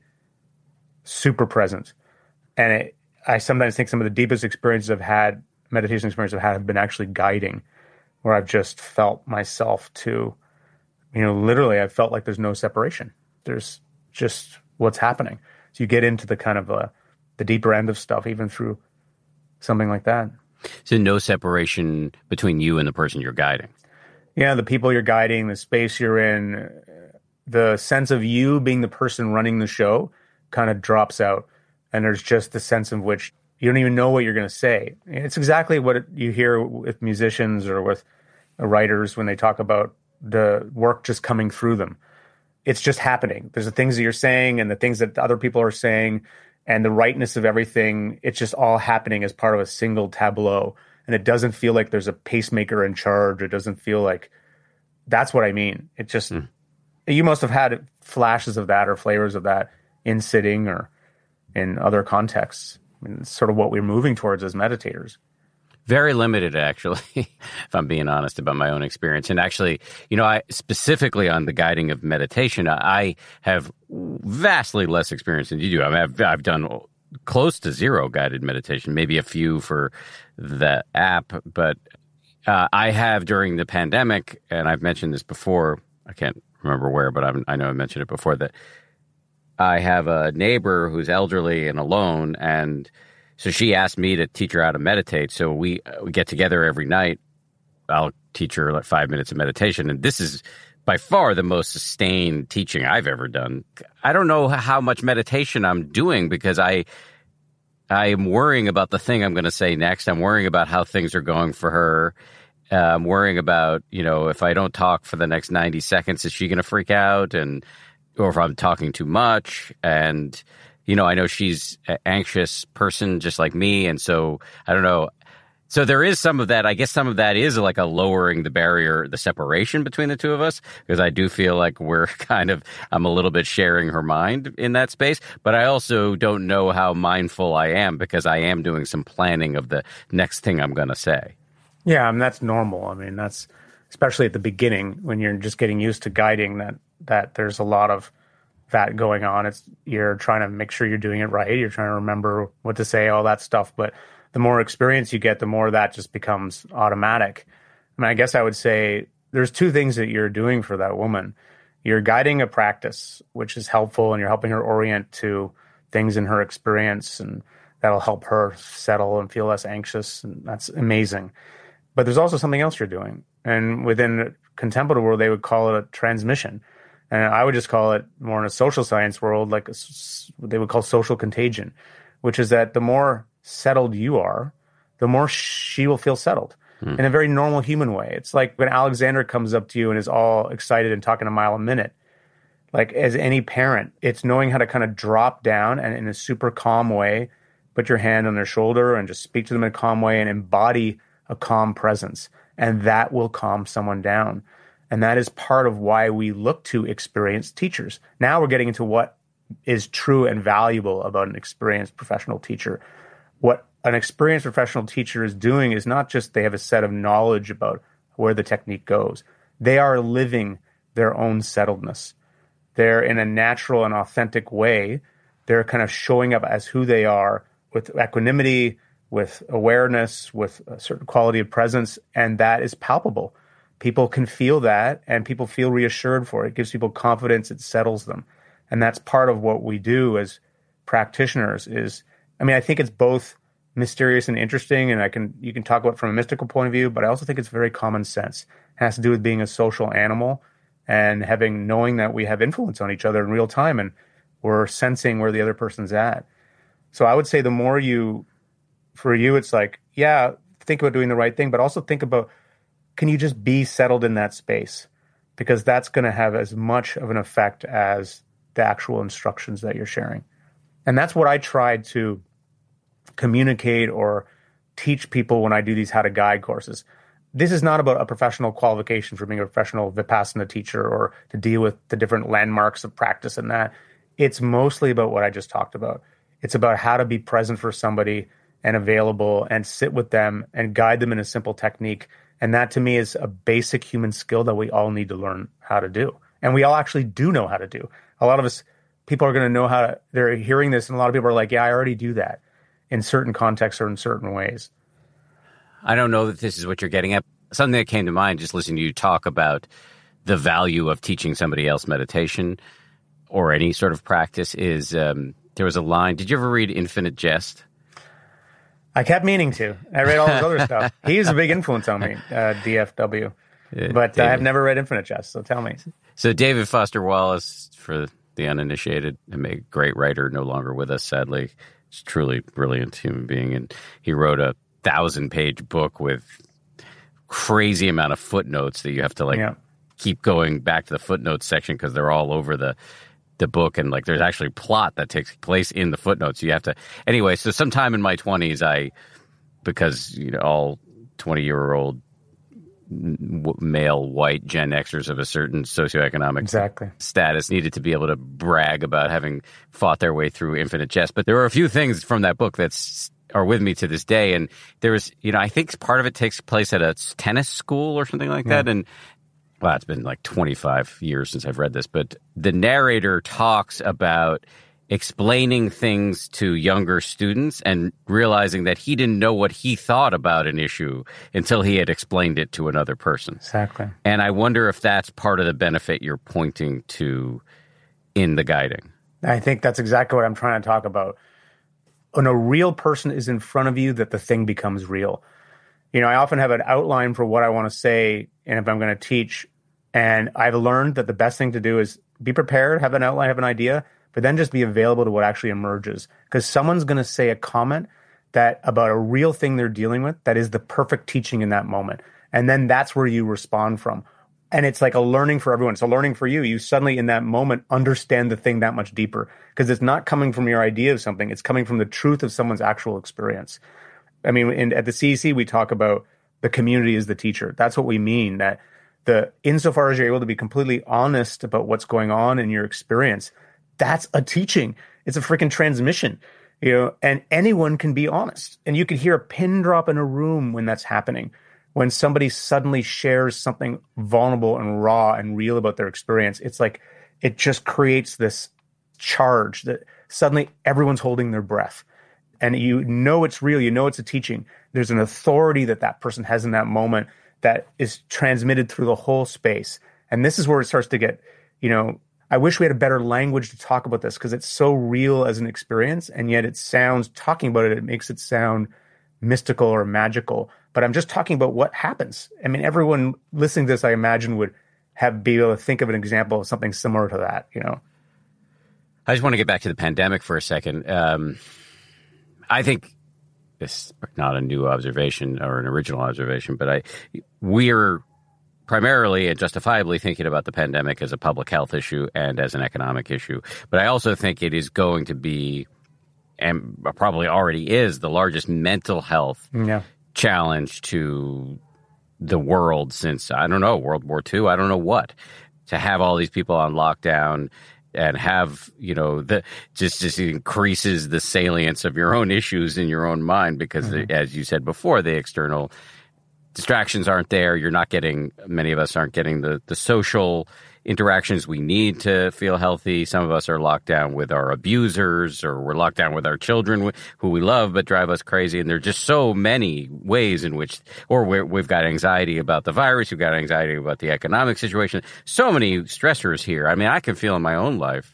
super present. And it, I sometimes think some of the deepest experiences I've had, meditation experiences I've had, have been actually guiding, where I've just felt myself to, you know, literally I felt like there's no separation. There's just what's happening. So you get into the kind of uh, the deeper end of stuff, even through something like that. So no separation between you and the person you're guiding. Yeah, the people you're guiding, the space you're in, the sense of you being the person running the show kind of drops out. And there's just the sense in which you don't even know what you're going to say. It's exactly what you hear with musicians or with writers when they talk about the work just coming through them. It's just happening. There's the things that you're saying and the things that other people are saying and the rightness of everything. It's just all happening as part of a single tableau. And it doesn't feel like there's a pacemaker in charge. It doesn't feel like that's what I mean. It just, mm. you must have had flashes of that or flavors of that in sitting or in other contexts. I mean, it's sort of what we're moving towards as meditators. Very limited, actually, if I'm being honest about my own experience. And actually, you know, I specifically on the guiding of meditation, I have vastly less experience than you do. I mean, I've, I've done close to zero guided meditation, maybe a few for the app. But uh, I have during the pandemic, and I've mentioned this before, I can't remember where, but I'm, I know I mentioned it before, that I have a neighbor who's elderly and alone, and so she asked me to teach her how to meditate. So we, uh, we get together every night. I'll teach her like five minutes of meditation. And this is by far the most sustained teaching I've ever done. I don't know how much meditation I'm doing because I, I am worrying about the thing I'm going to say next. I'm worrying about how things are going for her. Uh, I'm worrying about, you know, if I don't talk for the next ninety seconds, is she going to freak out? And, or if I'm talking too much. And, you know, I know she's an anxious person just like me. And so, I don't know. So there is some of that. I guess some of that is like a lowering the barrier, the separation between the two of us, because I do feel like we're kind of, I'm a little bit sharing her mind in that space. But I also don't know how mindful I am because I am doing some planning of the next thing I'm going to say. Yeah, I mean, that's normal. I mean, that's especially at the beginning when you're just getting used to guiding that, that there's a lot of that going on. It's you're trying to make sure you're doing it right. You're trying to remember what to say, all that stuff. But the more experience you get, the more that just becomes automatic. I mean, I guess I would say there's two things that you're doing for that woman. You're guiding a practice, which is helpful, and you're helping her orient to things in her experience, and that'll help her settle and feel less anxious, and that's amazing. But there's also something else you're doing. And within the contemplative world, they would call it a transmission. And I would just call it more in a social science world, like a, what they would call social contagion, which is that the more settled you are, the more she will feel settled mm. in a very normal human way. It's like when Alexander comes up to you and is all excited and talking a mile a minute. Like as any parent, it's knowing how to kind of drop down and in a super calm way, put your hand on their shoulder and just speak to them in a calm way and embody a calm presence. And that will calm someone down. And that is part of why we look to experienced teachers. Now we're getting into what is true and valuable about an experienced professional teacher. What an experienced professional teacher is doing is not just they have a set of knowledge about where the technique goes. They are living their own settledness. They're in a natural and authentic way. They're kind of showing up as who they are with equanimity, with awareness, with a certain quality of presence, and that is palpable. People can feel that, and people feel reassured for it. It gives people confidence. It settles them. And that's part of what we do as practitioners is, I mean, I think it's both mysterious and interesting, and I can you can talk about it from a mystical point of view, but I also think it's very common sense. It has to do with being a social animal and having knowing that we have influence on each other in real time, and we're sensing where the other person's at. So I would say the more you, for you, it's like, yeah, think about doing the right thing, but also think about, can you just be settled in that space? Because that's going to have as much of an effect as the actual instructions that you're sharing. And that's what I tried to communicate or teach people when I do these how to guide courses. This is not about a professional qualification for being a professional Vipassana teacher or to deal with the different landmarks of practice and that. It's mostly about what I just talked about. It's about how to be present for somebody and available and sit with them and guide them in a simple technique. And that to me is a basic human skill that we all need to learn how to do. And we all actually do know how to do. A lot of us, people are going to know how to, they're hearing this, and a lot of people are like, yeah, I already do that in certain contexts or in certain ways. I don't know that this is what you're getting at. Something that came to mind just listening to you talk about the value of teaching somebody else meditation or any sort of practice is um, there was a line. Did you ever read Infinite Jest? I kept meaning to. I read all his other stuff. He's a big influence on me, uh, D F W. Uh, but uh, I've never read Infinite Jest, so tell me. So David Foster Wallace, for the uninitiated, a great writer, no longer with us, sadly. He's a truly brilliant human being. And he wrote a thousand-page book with crazy amount of footnotes that you have to, like, yeah. keep going back to the footnotes section because they're all over the the book, and like there's actually plot that takes place in the footnotes. You have to anyway. So sometime in my twenties, I because you know all twenty year old male white Gen Xers of a certain socioeconomic exactly. status needed to be able to brag about having fought their way through Infinite Jest. But there were a few things from that book that's are with me to this day, and there was you know I think part of it takes place at a tennis school or something like yeah. that, and. Well, it's been like twenty-five years since I've read this, but the narrator talks about explaining things to younger students and realizing that he didn't know what he thought about an issue until he had explained it to another person. Exactly. And I wonder if that's part of the benefit you're pointing to in the guiding. I think that's exactly what I'm trying to talk about. When a real person is in front of you, that the thing becomes real. You know, I often have an outline for what I want to say and if I'm going to teach. And I've learned that the best thing to do is be prepared, have an outline, have an idea, but then just be available to what actually emerges. Because someone's going to say a comment that about a real thing they're dealing with that is the perfect teaching in that moment. And then that's where you respond from. And it's like a learning for everyone. It's a learning for you. You suddenly in that moment understand the thing that much deeper because it's not coming from your idea of something. It's coming from the truth of someone's actual experience. I mean, in, at the C E C, we talk about the community as the teacher. That's what we mean, that the insofar as you're able to be completely honest about what's going on in your experience, that's a teaching. It's a freaking transmission, you know, and anyone can be honest. And you can hear a pin drop in a room when that's happening, when somebody suddenly shares something vulnerable and raw and real about their experience. It's like it just creates this charge that suddenly everyone's holding their breath. And you know it's real. You know it's a teaching. There's an authority that that person has in that moment that is transmitted through the whole space. And this is where it starts to get, you know, I wish we had a better language to talk about this because it's so real as an experience. And yet it sounds, talking about it, it makes it sound mystical or magical. But I'm just talking about what happens. I mean, everyone listening to this, I imagine, would have be able to think of an example of something similar to that, you know. I just want to get back to the pandemic for a second. Um, I think this is not a new observation or an original observation, but I we're primarily and justifiably thinking about the pandemic as a public health issue and as an economic issue. But I also think it is going to be, and probably already is, the largest mental health yeah. challenge to the world since, I don't know, World War Two. I don't know what. To have all these people on lockdown and have, you know, the just, just increases the salience of your own issues in your own mind because, mm-hmm. the, as you said before, the external distractions aren't there. You're not getting, many of us aren't getting the, the social interactions we need to feel healthy. Some of us are locked down with our abusers, or we're locked down with our children who we love but drive us crazy. And there are just so many ways in which, or we're, we've got anxiety about the virus, we've got anxiety about the economic situation. So many stressors here. I mean, I can feel in my own life.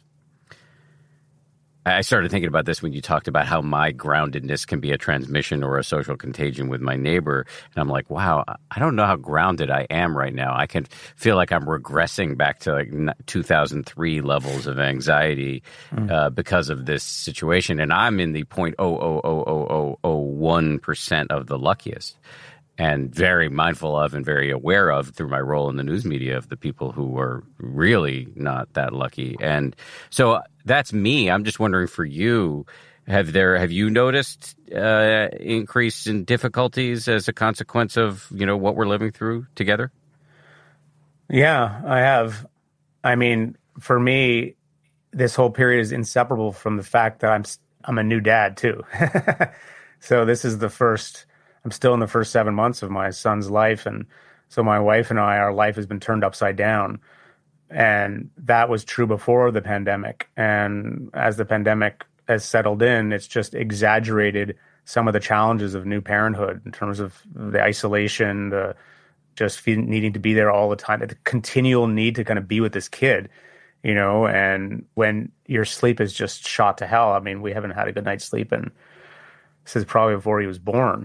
I started thinking about this when you talked about how my groundedness can be a transmission or a social contagion with my neighbor. And I'm like, wow, I don't know how grounded I am right now. I can feel like I'm regressing back to like two thousand three levels of anxiety mm. uh, because of this situation. And I'm in the zero point zero zero zero zero zero zero one percent of the luckiest, and very mindful of and very aware of through my role in the news media of the people who are really not that lucky. And so that's me. I'm just wondering for you, have there have you noticed uh, increase in difficulties as a consequence of, you know, what we're living through together? Yeah, I have. I mean, for me, this whole period is inseparable from the fact that I'm I'm a new dad too. So this is the first. I'm still in the first seven months of my son's life. And so my wife and I, our life has been turned upside down. And that was true before the pandemic. And as the pandemic has settled in, it's just exaggerated some of the challenges of new parenthood in terms of the isolation, the just feeling, needing to be there all the time, the continual need to kind of be with this kid, you know, and when your sleep is just shot to hell. I mean, we haven't had a good night's sleep and since probably before he was born.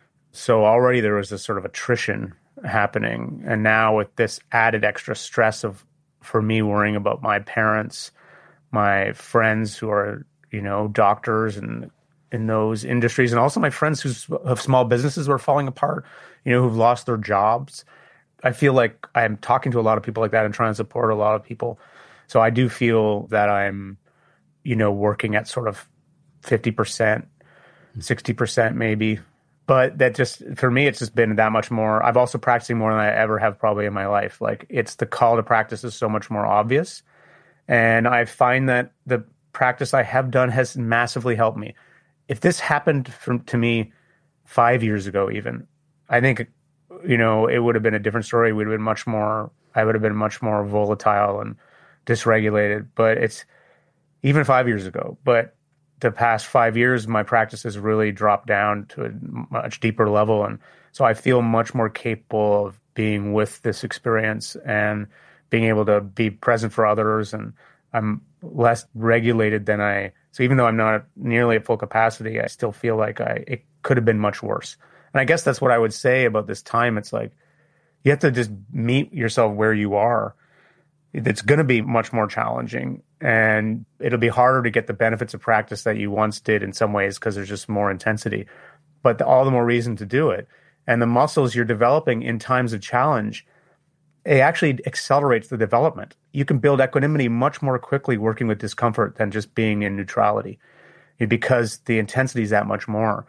So already there was this sort of attrition happening. And now with this added extra stress of, for me, worrying about my parents, my friends who are, you know, doctors and in those industries, and also my friends who have small businesses who are falling apart, you know, who've lost their jobs. I feel like I'm talking to a lot of people like that and trying to support a lot of people. So I do feel that I'm, you know, working at sort of fifty percent, sixty percent maybe. But that just, for me, it's just been that much more. I've also practicing more than I ever have probably in my life. Like, it's the call to practice is so much more obvious. And I find that the practice I have done has massively helped me. If this happened from, to me five years ago even, I think, you know, it would have been a different story. We'd have been much more, I would have been much more volatile and dysregulated. But it's even five years ago. But the past five years, my practice has really dropped down to a much deeper level. And so I feel much more capable of being with this experience and being able to be present for others. And I'm less regulated than I, so even though I'm not nearly at full capacity, I still feel like I, it could have been much worse. And I guess that's what I would say about this time. It's like, you have to just meet yourself where you are. It's going to be much more challenging, and it'll be harder to get the benefits of practice that you once did in some ways because there's just more intensity, but the, all the more reason to do it. And the muscles you're developing in times of challenge, it actually accelerates the development. You can build equanimity much more quickly working with discomfort than just being in neutrality because the intensity is that much more.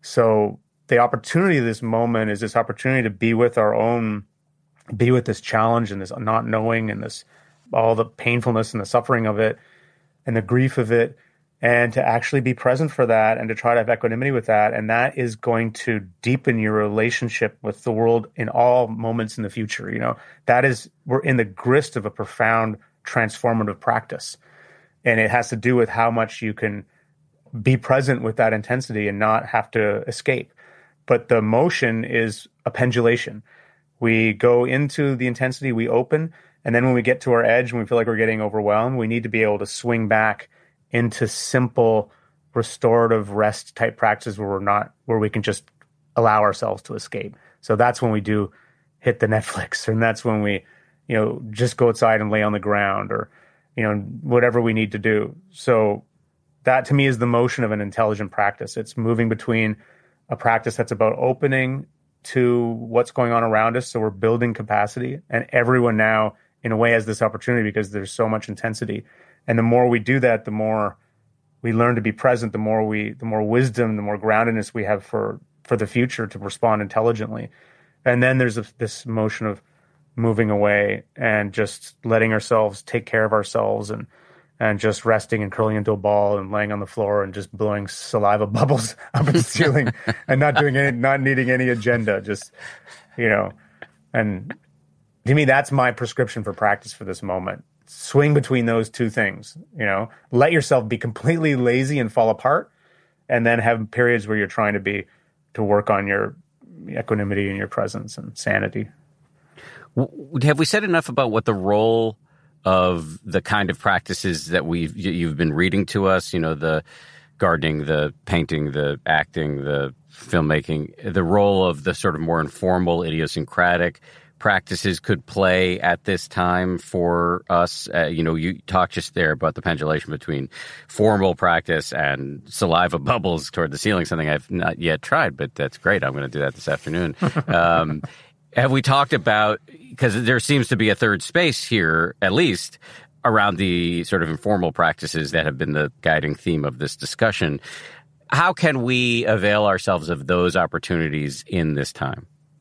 So the opportunity of this moment is this opportunity to be with our own be with this challenge and this not knowing and this all the painfulness and the suffering of it and the grief of it, and to actually be present for that and to try to have equanimity with that. And that is going to deepen your relationship with the world in all moments in the future. You know, that is, we're in the grist of a profound transformative practice. And it has to do with how much you can be present with that intensity and not have to escape. But the motion is a pendulation. We go into the intensity, we open, and then when we get to our edge and we feel like we're getting overwhelmed, we need to be able to swing back into simple restorative rest type practices where we're not, where we can just allow ourselves to escape. So that's when we do hit the Netflix, and that's when we, you know, just go outside and lay on the ground, or, you know, whatever we need to do. So that to me is the motion of an intelligent practice. It's moving between a practice that's about opening to what's going on around us. So we're building capacity, and everyone now in a way has this opportunity because there's so much intensity. And the more we do that, the more we learn to be present, the more we, the more wisdom, the more groundedness we have for, for the future to respond intelligently. And then there's a, this motion of moving away and just letting ourselves take care of ourselves, and and just resting and curling into a ball and laying on the floor and just blowing saliva bubbles up at the ceiling and not doing any, not needing any agenda. Just, you know, and to me, that's my prescription for practice for this moment. Swing between those two things, you know, let yourself be completely lazy and fall apart, and then have periods where you're trying to be, to work on your equanimity and your presence and sanity. Have we said enough about what the role of the kind of practices that we've you've been reading to us, you know, the gardening, the painting, the acting, the filmmaking, the role of the sort of more informal, idiosyncratic practices could play at this time for us? Uh, you know, you talked just there about the pendulation between formal practice and saliva bubbles toward the ceiling, something I've not yet tried, but that's great. I'm going to do that this afternoon. Um, have we talked about, because there seems to be a third space here, at least, around the sort of informal practices that have been the guiding theme of this discussion. How can we avail ourselves of those opportunities in this time?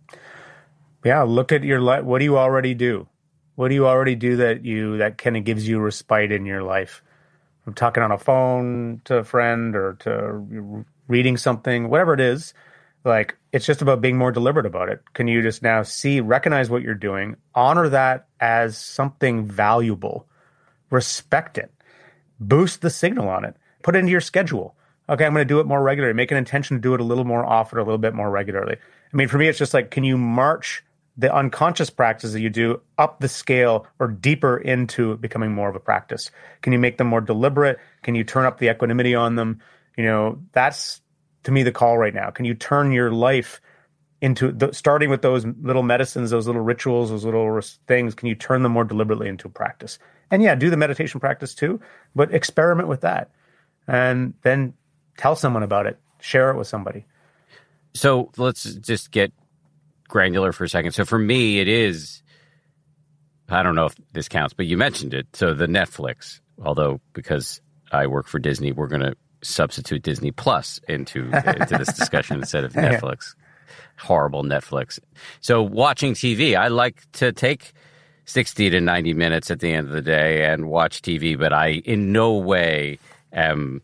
Yeah, look at your life. What do you already do? What do you already do that you that kind of gives you respite in your life? From talking on a phone to a friend, or to reading something, whatever it is. Like, it's just about being more deliberate about it. Can you just now see, recognize what you're doing, honor that as something valuable, respect it, boost the signal on it, put it into your schedule. Okay, I'm going to do it more regularly. Make an intention to do it a little more often, or a little bit more regularly. I mean, for me, it's just like, can you march the unconscious practices that you do up the scale or deeper into becoming more of a practice? Can you make them more deliberate? Can you turn up the equanimity on them? You know, that's, to me, the call right now. Can you turn your life into, the, starting with those little medicines, those little rituals, those little things, can you turn them more deliberately into a practice? And yeah, do the meditation practice too, but experiment with that. And then tell someone about it. Share it with somebody. So let's just get granular for a second. So for me, it is, I don't know if this counts, but you mentioned it. So the Netflix, although because I work for Disney, we're going to substitute Disney Plus into, into this discussion instead of Netflix. Horrible Netflix. So watching T V, I like to take sixty to ninety minutes at the end of the day and watch T V, but I in no way am,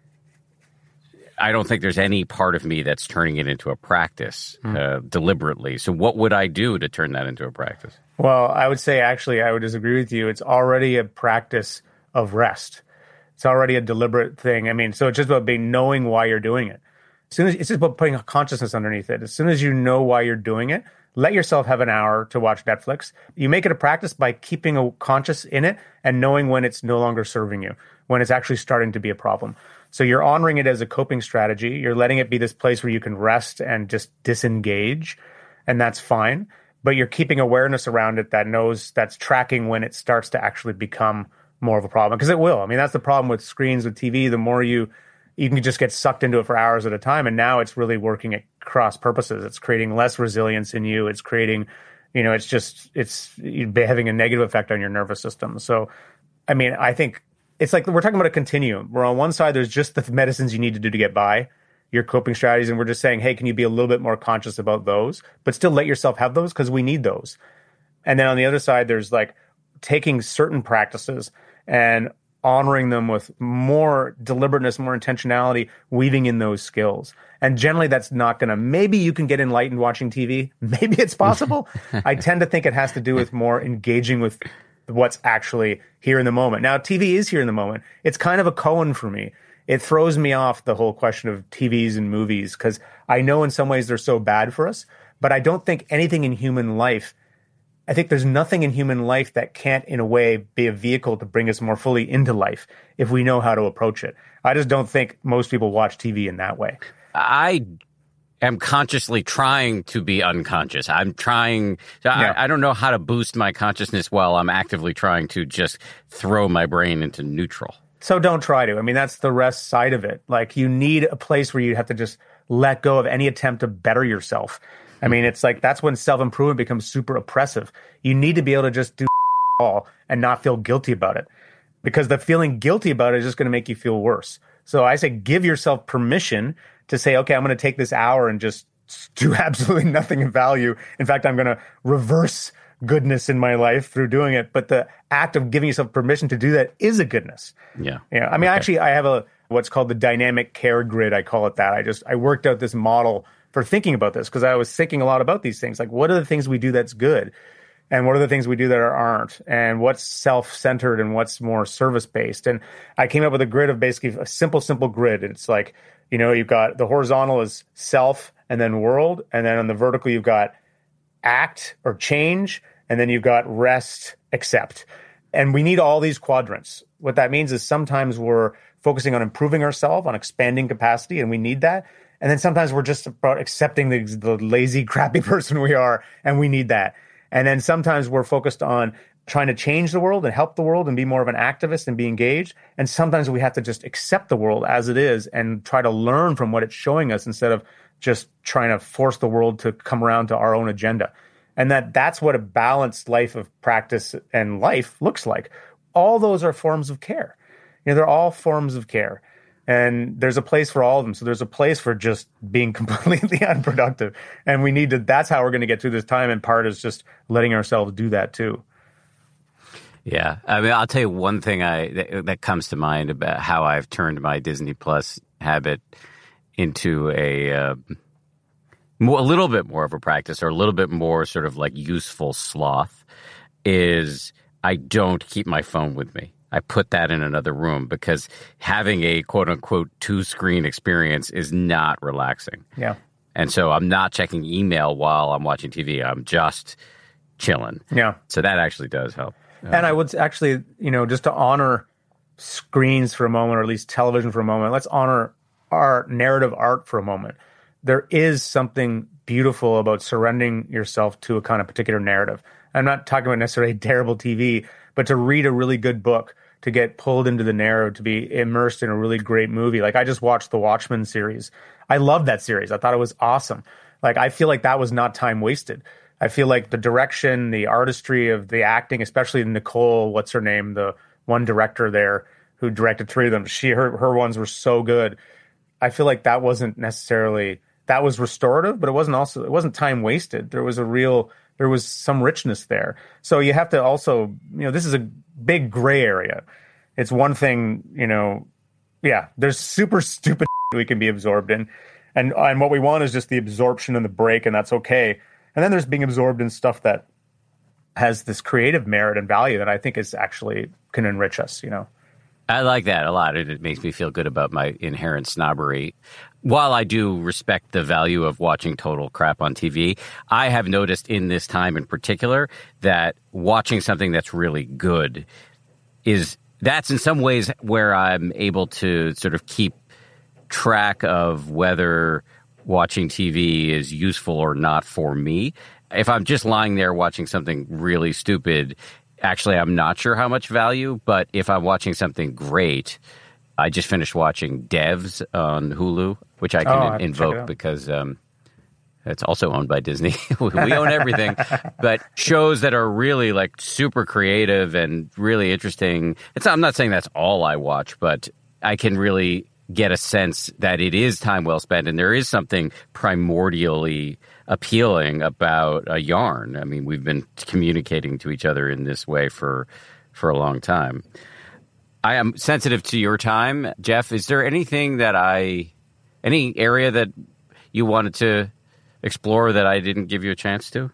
I don't think there's any part of me that's turning it into a practice mm. uh, deliberately. So what would I do to turn that into a practice? Well, I would say, actually, I would disagree with you. It's already a practice of rest. It's already a deliberate thing. I mean, so it's just about being, knowing why you're doing it. As soon as, it's just about putting a consciousness underneath it. As soon as you know why you're doing it, let yourself have an hour to watch Netflix. You make it a practice by keeping a conscious in it and knowing when it's no longer serving you, when it's actually starting to be a problem. So you're honoring it as a coping strategy. You're letting it be this place where you can rest and just disengage, and that's fine. But you're keeping awareness around it that knows, that's tracking when it starts to actually become more of a problem, because it will. I mean, that's the problem with screens, with T V. The more you, you can just get sucked into it for hours at a time. And now it's really working at cross purposes. It's creating less resilience in you. It's creating, you know, it's just, it's having a negative effect on your nervous system. So, I mean, I think it's like we're talking about a continuum. Where on one side, there's just the medicines you need to do to get by, your coping strategies. And we're just saying, hey, can you be a little bit more conscious about those, but still let yourself have those, because we need those. And then on the other side, there's like taking certain practices and honoring them with more deliberateness, more intentionality, weaving in those skills. And generally that's not going to, maybe you can get enlightened watching T V. Maybe it's possible. I tend to think it has to do with more engaging with what's actually here in the moment. Now, T V is here in the moment. It's kind of a koan for me. It throws me off, the whole question of T Vs and movies, because I know in some ways they're so bad for us, but I don't think anything in human life, I think there's nothing in human life that can't, in a way, be a vehicle to bring us more fully into life if we know how to approach it. I just don't think most people watch T V in that way. I am consciously trying to be unconscious. I'm trying, Yeah. I, I don't know how to boost my consciousness while I'm actively trying to just throw my brain into neutral. So don't try to. I mean, that's the rest side of it. Like, you need a place where you have to just let go of any attempt to better yourself. I mean, it's like, that's when self-improvement becomes super oppressive. You need to be able to just do all and not feel guilty about it, because the feeling guilty about it is just going to make you feel worse. So I say, give yourself permission to say, okay, I'm going to take this hour and just do absolutely nothing of value. In fact, I'm going to reverse goodness in my life through doing it. But the act of giving yourself permission to do that is a goodness. Yeah. Yeah. I mean, okay. Actually, I have a, what's called the dynamic care grid. I call it that. I just, I worked out this model for thinking about this, because I was thinking a lot about these things. Like, what are the things we do that's good? And what are the things we do that aren't? And what's self-centered and what's more service-based? And I came up with a grid of basically a simple, simple grid. And it's like, you know, you've got the horizontal is self and then world. And then on the vertical, you've got act or change. And then you've got rest, accept. And we need all these quadrants. What that means is sometimes we're focusing on improving ourselves, on expanding capacity, and we need that. And then sometimes we're just about accepting the, the lazy, crappy person we are, and we need that. And then sometimes we're focused on trying to change the world and help the world and be more of an activist and be engaged. And sometimes we have to just accept the world as it is and try to learn from what it's showing us, instead of just trying to force the world to come around to our own agenda. And that that's what a balanced life of practice and life looks like. All those are forms of care. You know, they're all forms of care. And there's a place for all of them. So there's a place for just being completely unproductive. And we need to, that's how we're going to get through this time. And part is just letting ourselves do that too. Yeah. I mean, I'll tell you one thing I that, that comes to mind about how I've turned my Disney Plus habit into a, uh, more, a little bit more of a practice or a little bit more sort of like useful sloth is I don't keep my phone with me. I put that in another room because having a quote unquote two screen experience is not relaxing. Yeah. And so I'm not checking email while I'm watching T V. I'm just chilling. Yeah. So that actually does help. And I would actually, you know, just to honor screens for a moment, or at least television for a moment, let's honor our narrative art for a moment. There is something beautiful about surrendering yourself to a kind of particular narrative. I'm not talking about necessarily terrible T V, but to read a really good book, to get pulled into the narrative, to be immersed in a really great movie. Like I just watched the Watchmen series. I loved that series. I thought it was awesome. Like I feel like that was not time wasted. I feel like the direction, the artistry of the acting, especially Nicole, what's her name, the one director there who directed three of them, she her her ones were so good. I feel like that wasn't necessarily, that was restorative, but it wasn't also, it wasn't time wasted. There was a real, there was some richness there. So you have to also, you know, this is a big gray area. It's one thing, you know, yeah, there's super stupid we can be absorbed in. And and what we want is just the absorption and the break, and that's okay. And then there's being absorbed in stuff that has this creative merit and value that I think is actually can enrich us, you know. I like that a lot. It, it makes me feel good about my inherent snobbery. While I do respect the value of watching total crap on T V, I have noticed in this time in particular that watching something that's really good is, that's in some ways where I'm able to sort of keep track of whether watching T V is useful or not for me. If I'm just lying there watching something really stupid, actually, I'm not sure how much value, but if I'm watching something great, I just finished watching Devs on Hulu, which I can oh, I invoke because um, it's also owned by Disney. We own everything. But shows that are really like super creative and really interesting. It's not, I'm not saying that's all I watch, but I can really get a sense that it is time well spent, and there is something primordially appealing about a yarn. I mean, we've been communicating to each other in this way for for a long time. I am sensitive to your time. Jeff, is there anything that I, any area that you wanted to explore that I didn't give you a chance to?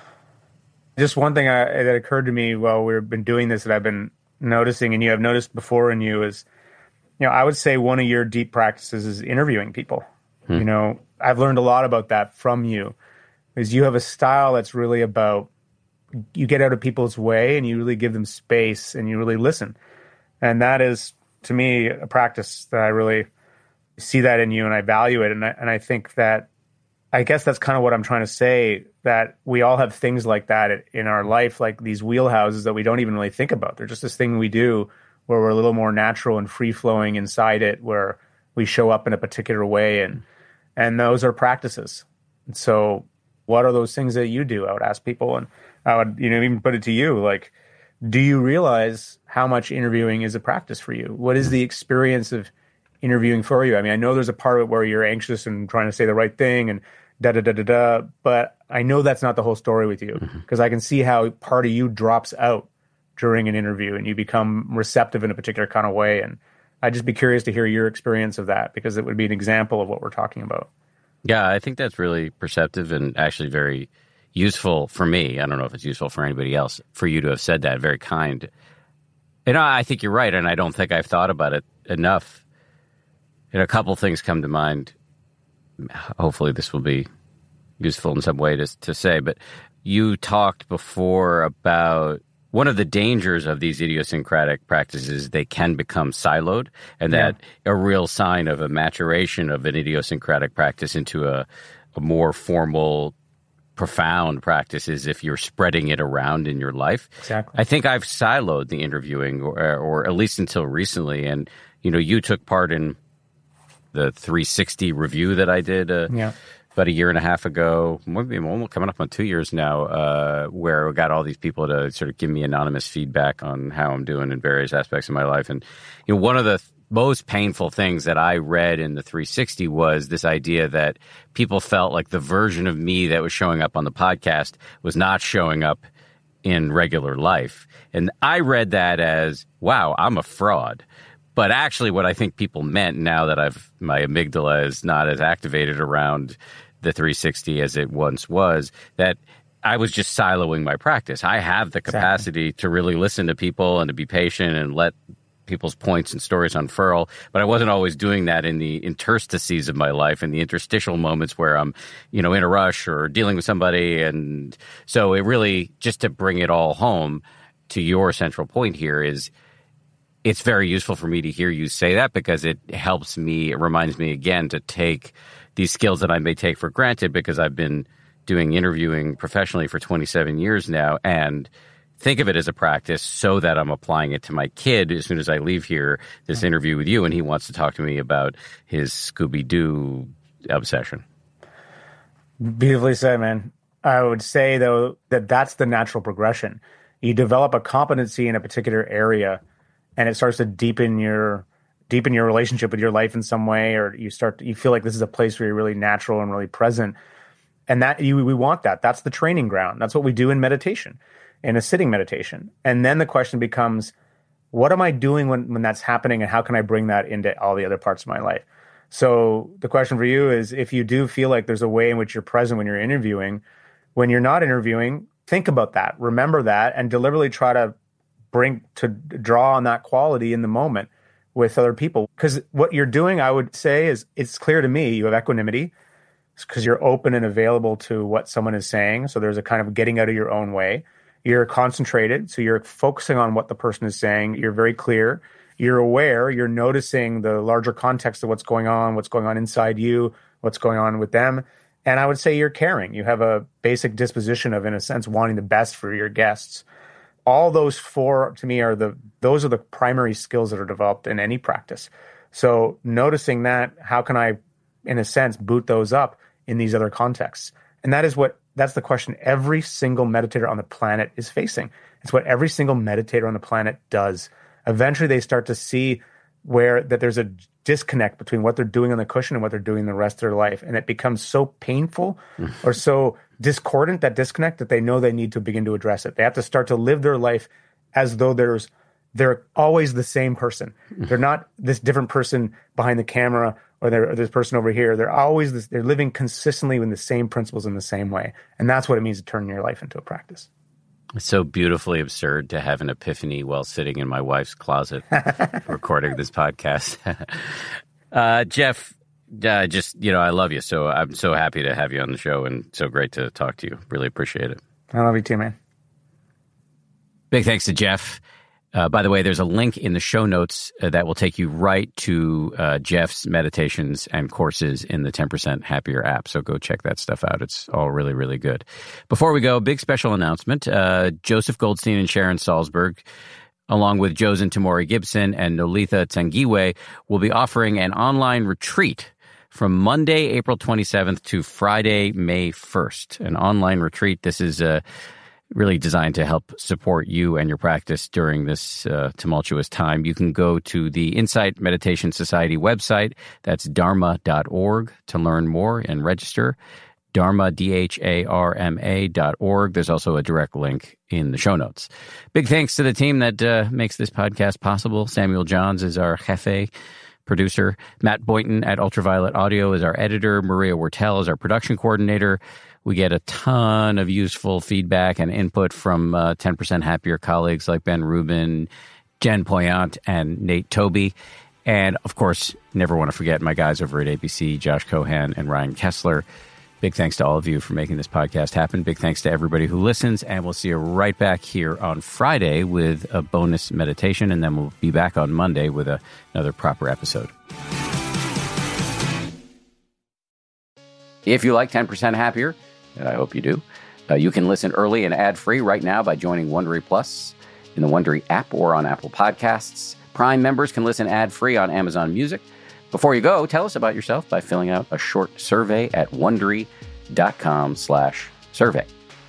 Just one thing I, that occurred to me while we've been doing this that I've been noticing, and you have noticed before in you, is, you know, I would say one of your deep practices is interviewing people. Hmm. You know, I've learned a lot about that from you, is you have a style that's really about, you get out of people's way and you really give them space and you really listen. And that is, to me, a practice that I really see that in you, and I value it. And I, and I think that, I guess that's kind of what I'm trying to say, that we all have things like that in our life, like these wheelhouses that we don't even really think about. They're just this thing we do where we're a little more natural and free-flowing inside it, where we show up in a particular way. And and those are practices. And so what are those things that you do? I would ask people, and I would, you know, even put it to you, like, do you realize how much interviewing is a practice for you? What is the experience of interviewing for you? I mean, I know there's a part of it where you're anxious and trying to say the right thing and da-da-da-da-da, but I know that's not the whole story with you, because mm-hmm. I can see how part of you drops out during an interview and you become receptive in a particular kind of way. And I'd just be curious to hear your experience of that, because it would be an example of what we're talking about. Yeah, I think that's really perceptive and actually very useful for me. I don't know if it's useful for anybody else, for you to have said that. Very kind. And I think you're right, and I don't think I've thought about it enough. And a couple things come to mind. Hopefully this will be useful in some way to, to say, but you talked before about one of the dangers of these idiosyncratic practices, they can become siloed, and that yeah. a real sign of a maturation of an idiosyncratic practice into a, a more formal, profound practice is if you're spreading it around in your life. Exactly. I think I've siloed the interviewing, or, or at least until recently. And, you know, you took part in the three sixty review that I did uh, yeah. about a year and a half ago, maybe almost coming up on two years now, uh, where I got all these people to sort of give me anonymous feedback on how I'm doing in various aspects of my life. And, you know, one of the th- most painful things that I read in the three sixty was this idea that people felt like the version of me that was showing up on the podcast was not showing up in regular life. And I read that as, wow, I'm a fraud. But actually what I think people meant, now that I've my amygdala is not as activated around the three sixty as it once was, that I was just siloing my practice. I have the capacity exactly. to really listen to people and to be patient and let people's points and stories unfurl, but I wasn't always doing that in the interstices of my life, in the interstitial moments where I'm, you know, in a rush or dealing with somebody. And so it really, just to bring it all home to your central point here, is it's very useful for me to hear you say that, because it helps me, it reminds me again to take these skills that I may take for granted because I've been doing interviewing professionally for twenty-seven years now, and think of it as a practice so that I'm applying it to my kid as soon as I leave here, this interview with you, and he wants to talk to me about his Scooby-Doo obsession. Beautifully said, man. I would say, though, that that's the natural progression. You develop a competency in a particular area, and it starts to deepen your deepen your relationship with your life in some way, or you start to, you feel like this is a place where you're really natural and really present. And that you, we want that. That's the training ground. That's what we do in meditation, in a sitting meditation. And then the question becomes, what am I doing when, when that's happening, and how can I bring that into all the other parts of my life? So the question for you is, if you do feel like there's a way in which you're present when you're interviewing, when you're not interviewing, think about that, remember that, and deliberately try to bring, to draw on that quality in the moment with other people. Because what you're doing, I would say, is, it's clear to me, you have equanimity, because you're open and available to what someone is saying. So there's a kind of getting out of your own way. You're concentrated, so you're focusing on what the person is saying. You're very clear. You're aware. You're noticing the larger context of what's going on, what's going on inside you, what's going on with them. And I would say you're caring. You have a basic disposition of, in a sense, wanting the best for your guests. All those four, to me, are the those are the primary skills that are developed in any practice. So noticing that, how can I, in a sense, boot those up in these other contexts? And that is what That's the question every single meditator on the planet is facing. It's what every single meditator on the planet does. Eventually, they start to see where that there's a disconnect between what they're doing on the cushion and what they're doing the rest of their life. And it becomes so painful or so discordant, that disconnect, that they know they need to begin to address it. They have to start to live their life as though there's they're always the same person. They're not this different person behind the camera, or, or this person over here. They're always this, they're living consistently with the same principles in the same way. And that's what it means to turn your life into a practice. It's so beautifully absurd to have an epiphany while sitting in my wife's closet recording this podcast. uh, Jeff, uh, just, you know, I love you. So I'm so happy to have you on the show, and so great to talk to you. Really appreciate it. I love you too, man. Big thanks to Jeff. Uh, by the way, there's a link in the show notes uh, that will take you right to uh, Jeff's meditations and courses in the ten percent Happier app. So go check that stuff out. It's all really, really good. Before we go, big special announcement. Uh, Joseph Goldstein and Sharon Salzberg, along with Josen Tamori Gibson and Nolitha Tsangiwe, will be offering an online retreat from Monday, April twenty-seventh to Friday, May first. An online retreat. This is a really designed to help support you and your practice during this uh, tumultuous time. You can go to the Insight Meditation Society website. That's dharma dot org to learn more and register. Dharma, D H A R M A dot org. There's also a direct link in the show notes. Big thanks to the team that uh, makes this podcast possible. Samuel Johns is our jefe producer. Matt Boynton at Ultraviolet Audio is our editor. Maria Wertel is our production coordinator. We get a ton of useful feedback and input from uh, ten percent Happier colleagues like Ben Rubin, Jen Poyant, and Nate Toby. And, of course, never want to forget my guys over at A B C, Josh Cohan and Ryan Kessler. Big thanks to all of you for making this podcast happen. Big thanks to everybody who listens. And we'll see you right back here on Friday with a bonus meditation. And then we'll be back on Monday with a, another proper episode. If you like ten percent Happier, and I hope you do, uh, you can listen early and ad-free right now by joining Wondery Plus in the Wondery app or on Apple Podcasts. Prime members can listen ad-free on Amazon Music. Before you go, tell us about yourself by filling out a short survey at Wondery.com slash survey.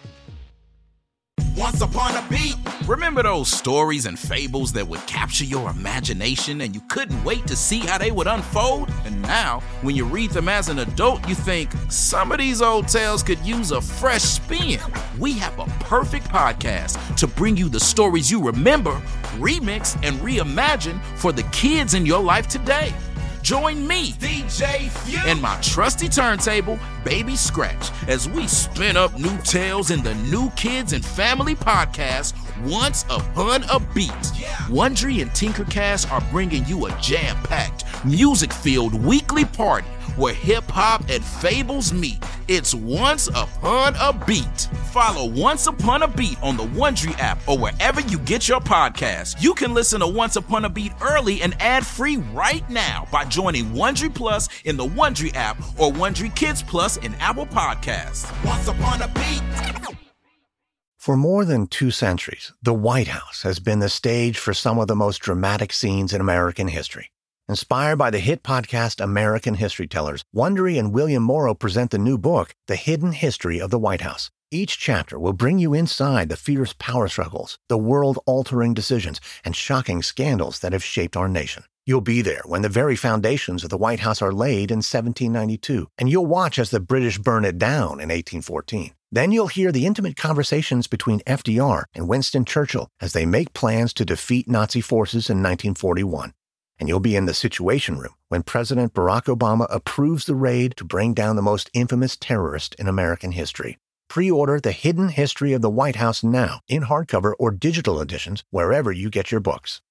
Once upon a beat. Remember those stories and fables that would capture your imagination and you couldn't wait to see how they would unfold? And now, when you read them as an adult, you think, some of these old tales could use a fresh spin. We have a perfect podcast to bring you the stories you remember, remix, and reimagine for the kids in your life today. Join me, D J Few, and my trusty turntable, Baby Scratch, as we spin up new tales in the New Kids and Family podcast, Once Upon a Beat. Yeah. Wondery and Tinkercast are bringing you a jam-packed, music-filled weekly party where hip-hop and fables meet. It's Once Upon a Beat. Follow Once Upon a Beat on the Wondery app or wherever you get your podcasts. You can listen to Once Upon a Beat early and ad-free right now by joining Wondery Plus in the Wondery app or Wondery Kids Plus in Apple Podcasts. Once Upon a Beat. For more than two centuries, the White House has been the stage for some of the most dramatic scenes in American history. Inspired by the hit podcast American History Tellers, Wondery and William Morrow present the new book, The Hidden History of the White House. Each chapter will bring you inside the fierce power struggles, the world-altering decisions, and shocking scandals that have shaped our nation. You'll be there when the very foundations of the White House are laid in seventeen ninety-two, and you'll watch as the British burn it down in eighteen fourteen. Then you'll hear the intimate conversations between F D R and Winston Churchill as they make plans to defeat Nazi forces in nineteen forty-one. And you'll be in the Situation Room when President Barack Obama approves the raid to bring down the most infamous terrorist in American history. Pre-order The Hidden History of the White House now in hardcover or digital editions wherever you get your books.